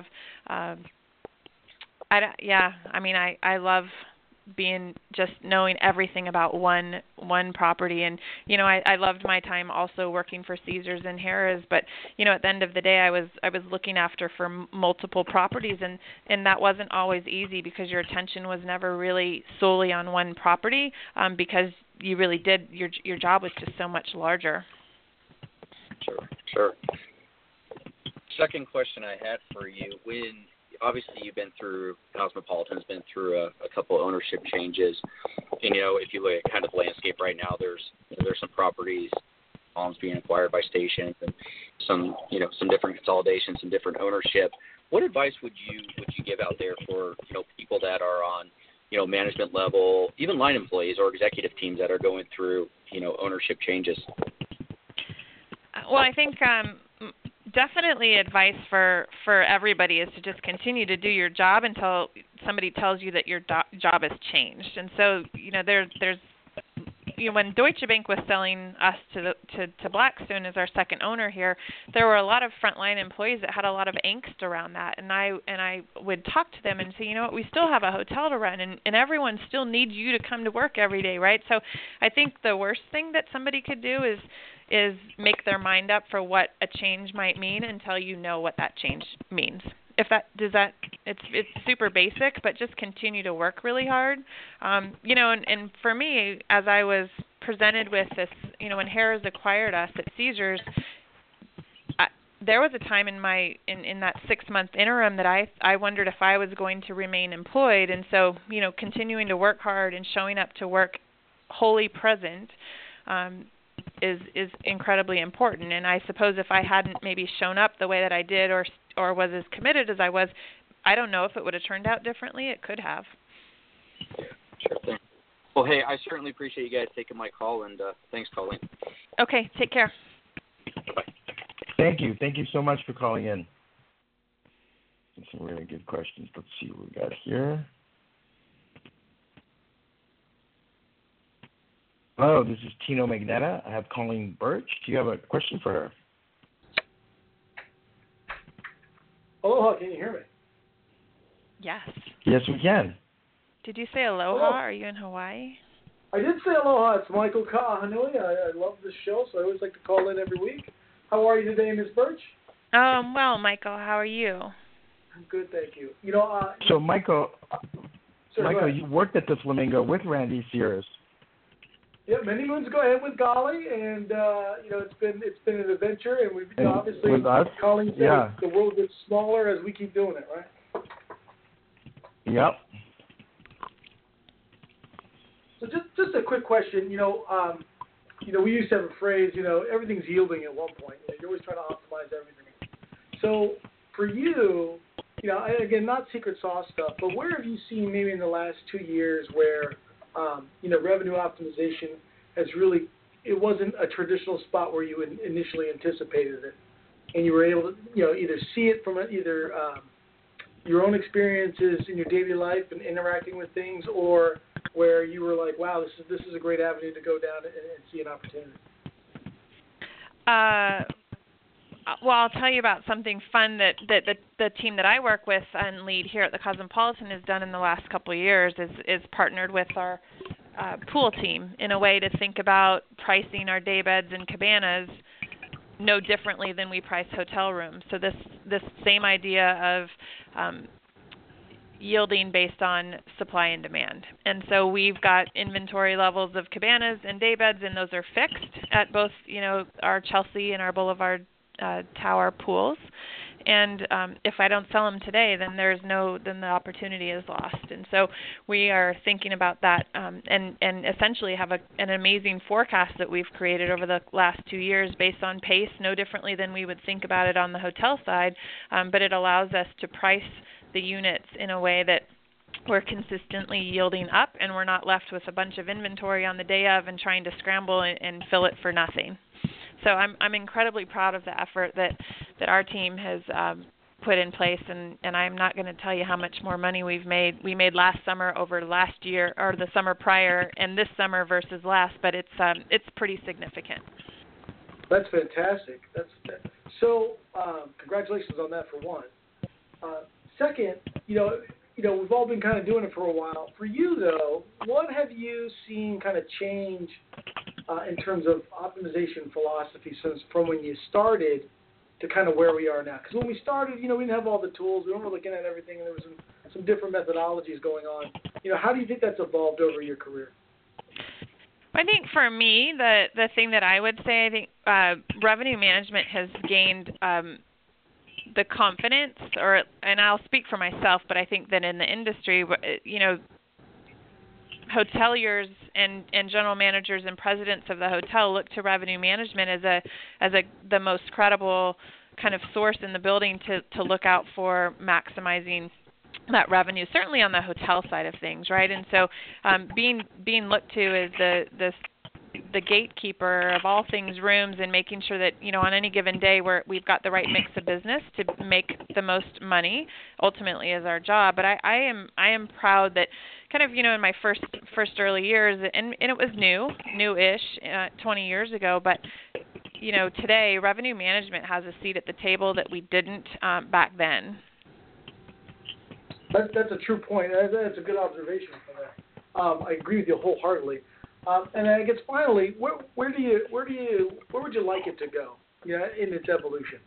I love being just knowing everything about one property, and I loved my time also working for Caesars and Harrah's, but at the end of the day I was looking after for multiple properties, and that wasn't always easy because your attention was never really solely on one property, because you really did your job was just so much larger. Sure. Second question I had for you, obviously you've been through, Cosmopolitan's been through a couple of ownership changes. And, if you look at kind of the landscape right now, there's some properties, Palms being acquired by Stations, and some different consolidations, some different ownership. What advice would you give out there for, people that are on, management level, even line employees or executive teams that are going through, ownership changes? Well, I think definitely advice for everybody is to just continue to do your job until somebody tells you that your job has changed. And so, there's when Deutsche Bank was selling us to Blackstone as our second owner here, there were a lot of frontline employees that had a lot of angst around that. And I would talk to them and say, we still have a hotel to run, and everyone still needs you to come to work every day, right? So I think the worst thing that somebody could do is make their mind up for what a change might mean until you know what that change means. It's super basic, but just continue to work really hard. And for me, as I was presented with this, when Harrah's acquired us at Caesars, there was a time in that 6-month interim that I wondered if I was going to remain employed. And so, continuing to work hard and showing up to work wholly present is incredibly important. And I suppose if I hadn't maybe shown up the way that I did or was as committed as I was, I don't know if it would have turned out differently. It could have. Sure thing. Well, hey, I certainly appreciate you guys taking my call, and thanks, Colleen. Okay, take care. Bye. Thank you. Thank you so much for calling in. Some really good questions. Let's see what we got here. Hello, this is Tino Magneta. I have Colleen Birch. Do you have a question for her? Aloha, can you hear me? Yes. Yes, we can. Did you say aloha? Hello. Are you in Hawaii? I did say aloha. It's Michael Ka'ahanui. I love this show, so I always like to call in every week. How are you today, Ms. Birch? Well, Michael, how are you? I'm good, thank you. So, Michael, Sir, you worked at the Flamingo with Randy Sears. Yeah, many moons ago, and with Golly, and it's been an adventure, and we've obviously with us, Colleen said yeah. The world gets smaller as we keep doing it, right? Yep. So just a quick question. We used to have a phrase. Everything's yielding at one point. You're always trying to optimize everything. So for you, again, not secret sauce stuff, but where have you seen maybe in the last 2 years where revenue optimization has really, it wasn't a traditional spot where you initially anticipated it, and you were able to, either see it from either your own experiences in your daily life and interacting with things, or where you were like, wow, this is a great avenue to go down and see an opportunity? Well, I'll tell you about something fun that the team that I work with and lead here at the Cosmopolitan has done in the last couple of years is partnered with our pool team in a way to think about pricing our day beds and cabanas no differently than we price hotel rooms. So this same idea of yielding based on supply and demand. And so we've got inventory levels of cabanas and day beds, and those are fixed at both, our Chelsea and our Boulevard Tower pools. And if I don't sell them today, then the opportunity is lost. And so we are thinking about that and essentially have an amazing forecast that we've created over the last 2 years based on pace, no differently than we would think about it on the hotel side, but it allows us to price the units in a way that we're consistently yielding up, and we're not left with a bunch of inventory on the day of and trying to scramble and fill it for nothing. So I'm incredibly proud of the effort that our team has put in place, and I'm not going to tell you how much more money we've made. We made last summer over last year, or the summer prior, and this summer versus last, but it's pretty significant. That's fantastic. So congratulations on that, for one. Second, we've all been kind of doing it for a while. For you, though, what have you seen kind of change in terms of optimization philosophy since from when you started to kind of where we are now? Because when we started, we didn't have all the tools. We weren't looking at everything, and there was some different methodologies going on. How do you think that's evolved over your career? I think for me, the thing that I would say, I think revenue management has gained the confidence, and I'll speak for myself, but I think that in the industry, hoteliers and general managers and presidents of the hotel look to revenue management as the most credible kind of source in the building to look out for maximizing that revenue, certainly on the hotel side of things, right? And so being looked to as the gatekeeper of all things rooms, and making sure that on any given day we've got the right mix of business to make the most money ultimately is our job. But I am proud that kind of in my first early years, and it was newish 20 years ago, but today revenue management has a seat at the table that we didn't back then. That's a true point. That's a good observation for that. I agree with you wholeheartedly. And I guess finally, where would you like it to go? In its evolution.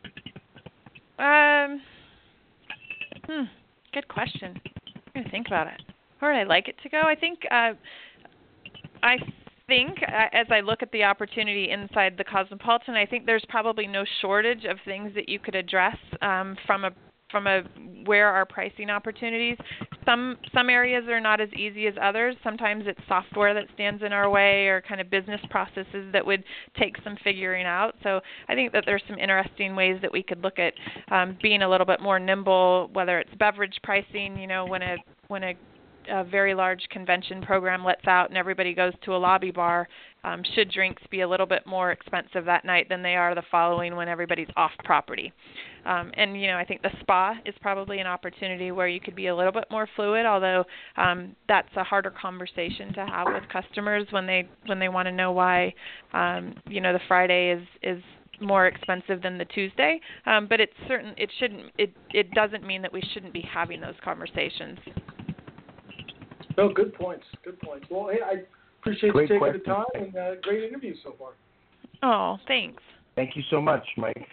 Good question. I'm gonna think about it. Where would I like it to go? I think think, as I look at the opportunity inside the Cosmopolitan, I think there's probably no shortage of things that you could address from a where are pricing opportunities. Some areas are not as easy as others. Sometimes it's software that stands in our way, or kind of business processes that would take some figuring out. So I think that there's some interesting ways that we could look at being a little bit more nimble, whether it's beverage pricing, when a very large convention program lets out and everybody goes to a lobby bar, should drinks be a little bit more expensive that night than they are the following when everybody's off property. And I think the spa is probably an opportunity where you could be a little bit more fluid, although that's a harder conversation to have with customers when they want to know why the Friday is more expensive than the Tuesday. But it doesn't mean that we shouldn't be having those conversations. No, good points. Good points. Well, hey, I appreciate you taking the time, and great interview so far. Oh, thanks. Thank you so much, Mike.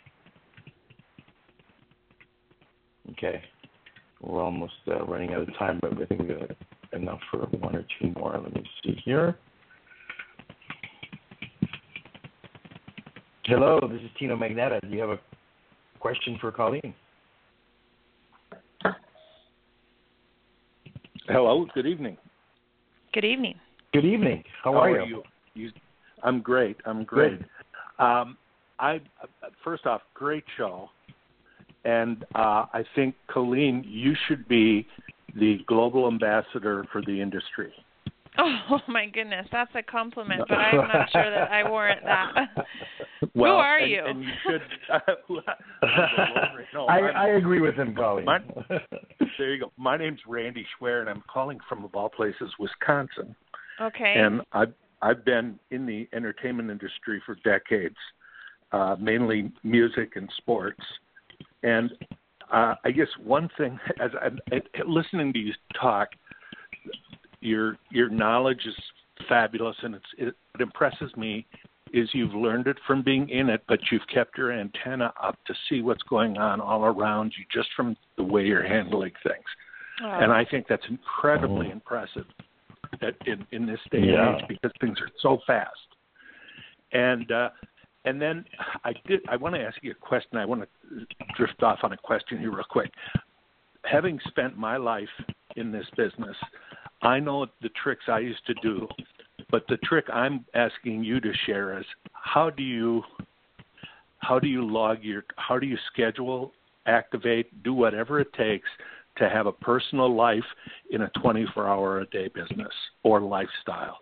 Okay. We're almost running out of time, but I think we've got enough for one or two more. Let me see here. Hello, this is Tino Magneta. Do you have a question for Colleen? Hello, good evening. Good evening. Good evening. How are you? I'm great. Good. First off, great show. And I think, Colleen, you should be the global ambassador for the industry. Oh, my goodness. That's a compliment, but I'm not sure that I warrant that. Well, who are you? And you should. I agree with him, Colleen. There you go. My name's Randy Schwer, and I'm calling from, of all places, Wisconsin. Okay. And I've been in the entertainment industry for decades, mainly music and sports. And I guess one thing, as I'm listening to you talk, your knowledge is fabulous, and it impresses me is you've learned it from being in it, but you've kept your antenna up to see what's going on all around you just from the way you're handling things. Oh. And I think that's incredibly impressive in this day and age, because things are so fast. And then I want to ask you a question. I want to drift off on a question here real quick. Having spent my life in this business, I know the tricks I used to do, but the trick I'm asking you to share is how do you schedule, activate, do whatever it takes to have a personal life in a 24-hour-a-day business or lifestyle?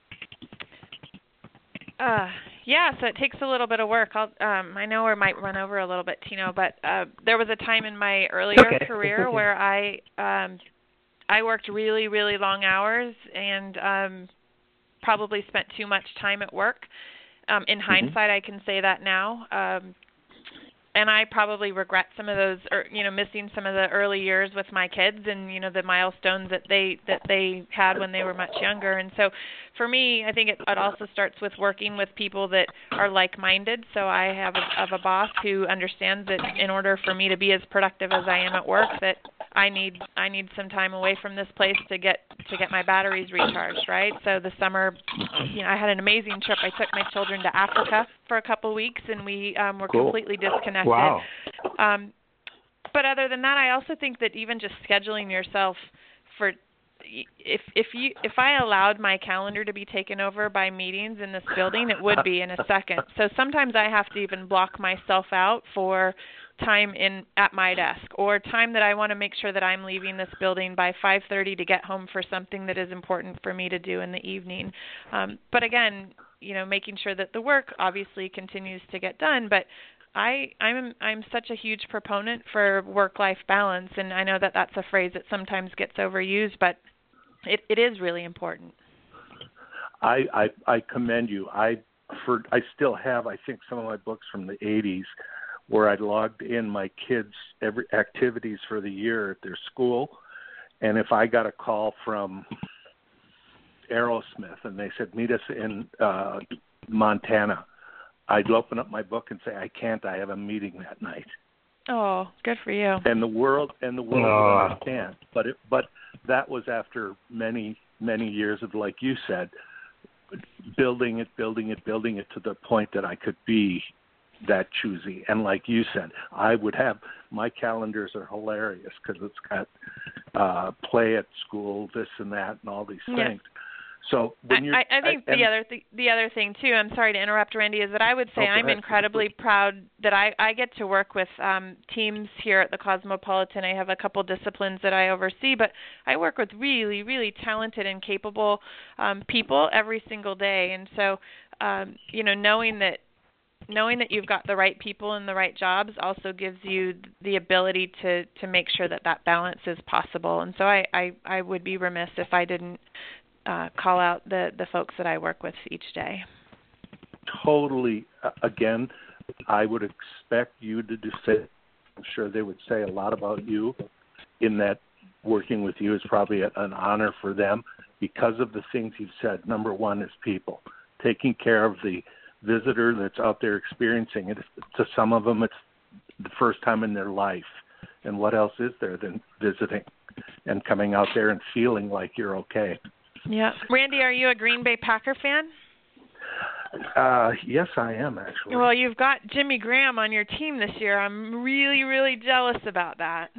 So it takes a little bit of work. I know we might run over a little bit, Tino, but there was a time in my earlier career where I worked really, really long hours and probably spent too much time at work. In hindsight, I can say that now. And I probably regret some of those, or missing some of the early years with my kids, and the milestones that they had when they were much younger. And so, for me, I think it also starts with working with people that are like-minded. So I have a boss who understands that in order for me to be as productive as I am at work, that I need some time away from this place to get my batteries recharged. Right. So the summer, I had an amazing trip. I took my children to Africa for a couple of weeks, and we were completely disconnected. Wow. But other than that, I also think that even just scheduling yourself for if I allowed my calendar to be taken over by meetings in this building, it would be in a second. So sometimes I have to even block myself out for time at my desk, or time that I want to make sure that I'm leaving this building by 5:30 to get home for something that is important for me to do in the evening. But again, making sure that the work obviously continues to get done, but I'm such a huge proponent for work-life balance, and I know that that's a phrase that sometimes gets overused, but it is really important. I commend you. I still have, I think, some of my books from the 80s where I logged in my kids' every activities for the year at their school, and if I got a call from Aerosmith and they said, meet us in Montana, I'd open up my book and say, I can't, I have a meeting that night. Oh, good for you. And the world would understand. But that was after many, many years of, like you said, building it to the point that I could be that choosy. And like you said, I would have, my calendars are hilarious because it's got play at school, this and that, and all these things. So when you're, I think the other thing too, I'm sorry to interrupt, Randy, is that I would say I'm incredibly proud that I get to work with teams here at the Cosmopolitan. I have a couple disciplines that I oversee, but I work with really, really talented and capable people every single day. And so, knowing that you've got the right people in the right jobs also gives you the ability to make sure that balance is possible. And so I would be remiss if I didn't call out the folks that I work with each day. Totally. Again, I would expect you to say, I'm sure they would say a lot about you, in that working with you is probably an honor for them because of the things you've said. Number one is people. Taking care of the visitor that's out there experiencing it. To some of them, it's the first time in their life. And what else is there than visiting and coming out there and feeling like you're okay? Yeah. Randy, are you a Green Bay Packer fan? Yes, I am, actually. Well, you've got Jimmy Graham on your team this year. I'm really, really jealous about that.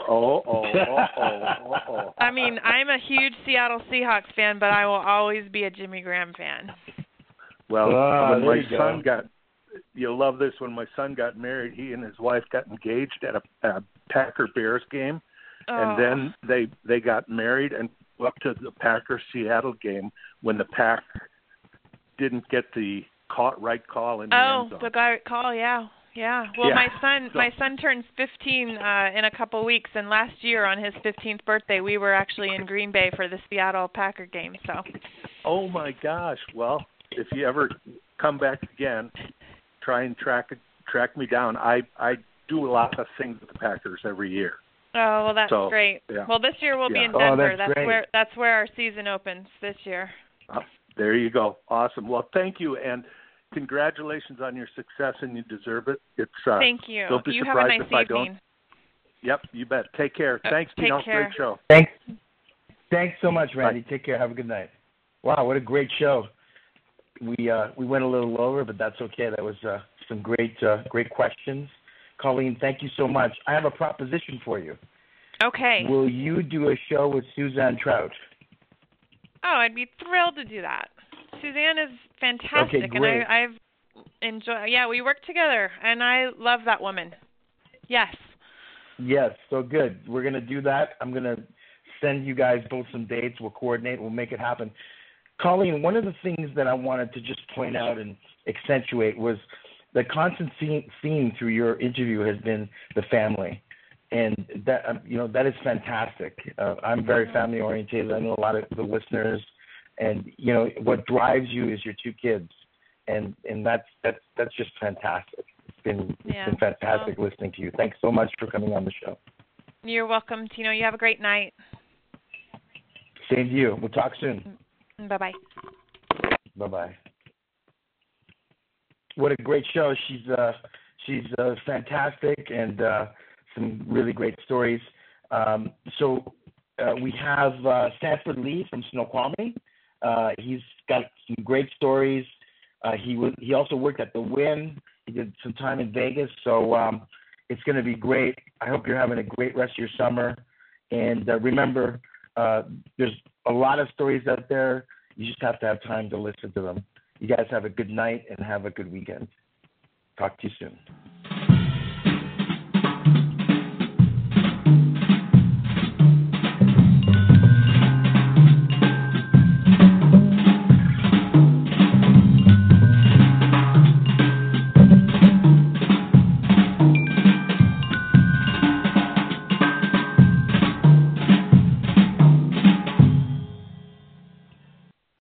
I mean, I'm a huge Seattle Seahawks fan, but I will always be a Jimmy Graham fan. Well, when my son you'll love this, when my son got married, he and his wife got engaged at a Packer-Bears game, and then they got married and up to the Packer-Seattle game when the Pack didn't get the right call in the end zone. The right call, yeah. Well, my son turns 15 in a couple weeks, and last year on his 15th birthday, we were actually in Green Bay for the Seattle Packer game. So. Oh my gosh! Well, if you ever come back again, try and track me down. I do a lot of things with the Packers every year. Oh, well, that's great. Yeah. Well, this year we'll be in Denver. That's where our season opens this year. There you go. Awesome. Well, thank you, and congratulations on your success, and you deserve it. Thank you. Don't be you surprised have a nice if I evening. don't. Yep, you bet. Take care. Thanks, Take Tino. care. Great show. Thanks so much, Randy. Bye. Take care. Have a good night. Wow, what a great show. We went a little over, but that's okay. That was some great questions. Colleen, thank you so much. I have a proposition for you. Okay. Will you do a show with Suzanne Trout? Oh, I'd be thrilled to do that. Suzanne is fantastic, okay, great. and I've enjoyed. Yeah, we work together, and I love that woman. Yes. Yes, so good. We're gonna do that. I'm gonna send you guys both some dates. We'll coordinate. We'll make it happen. Colleen, one of the things that I wanted to just point out and accentuate was the constant theme through your interview has been the family. And that that is fantastic. I'm very family oriented. I know a lot of the listeners, and what drives you is your two kids, and that's just fantastic. It's been fantastic listening to you. Thanks so much for coming on the show. You're welcome, Tino. You have a great night. Same to you. We'll talk soon. Bye-bye. Bye-bye. What a great show. She's fantastic, and some really great stories. So we have Stanford Lee from Snoqualmie. He's got some great stories. He also worked at the Wynn. He did some time in Vegas. So it's going to be great. I hope you're having a great rest of your summer. And remember, there's a lot of stories out there. You just have to have time to listen to them. You guys have a good night and have a good weekend. Talk to you soon.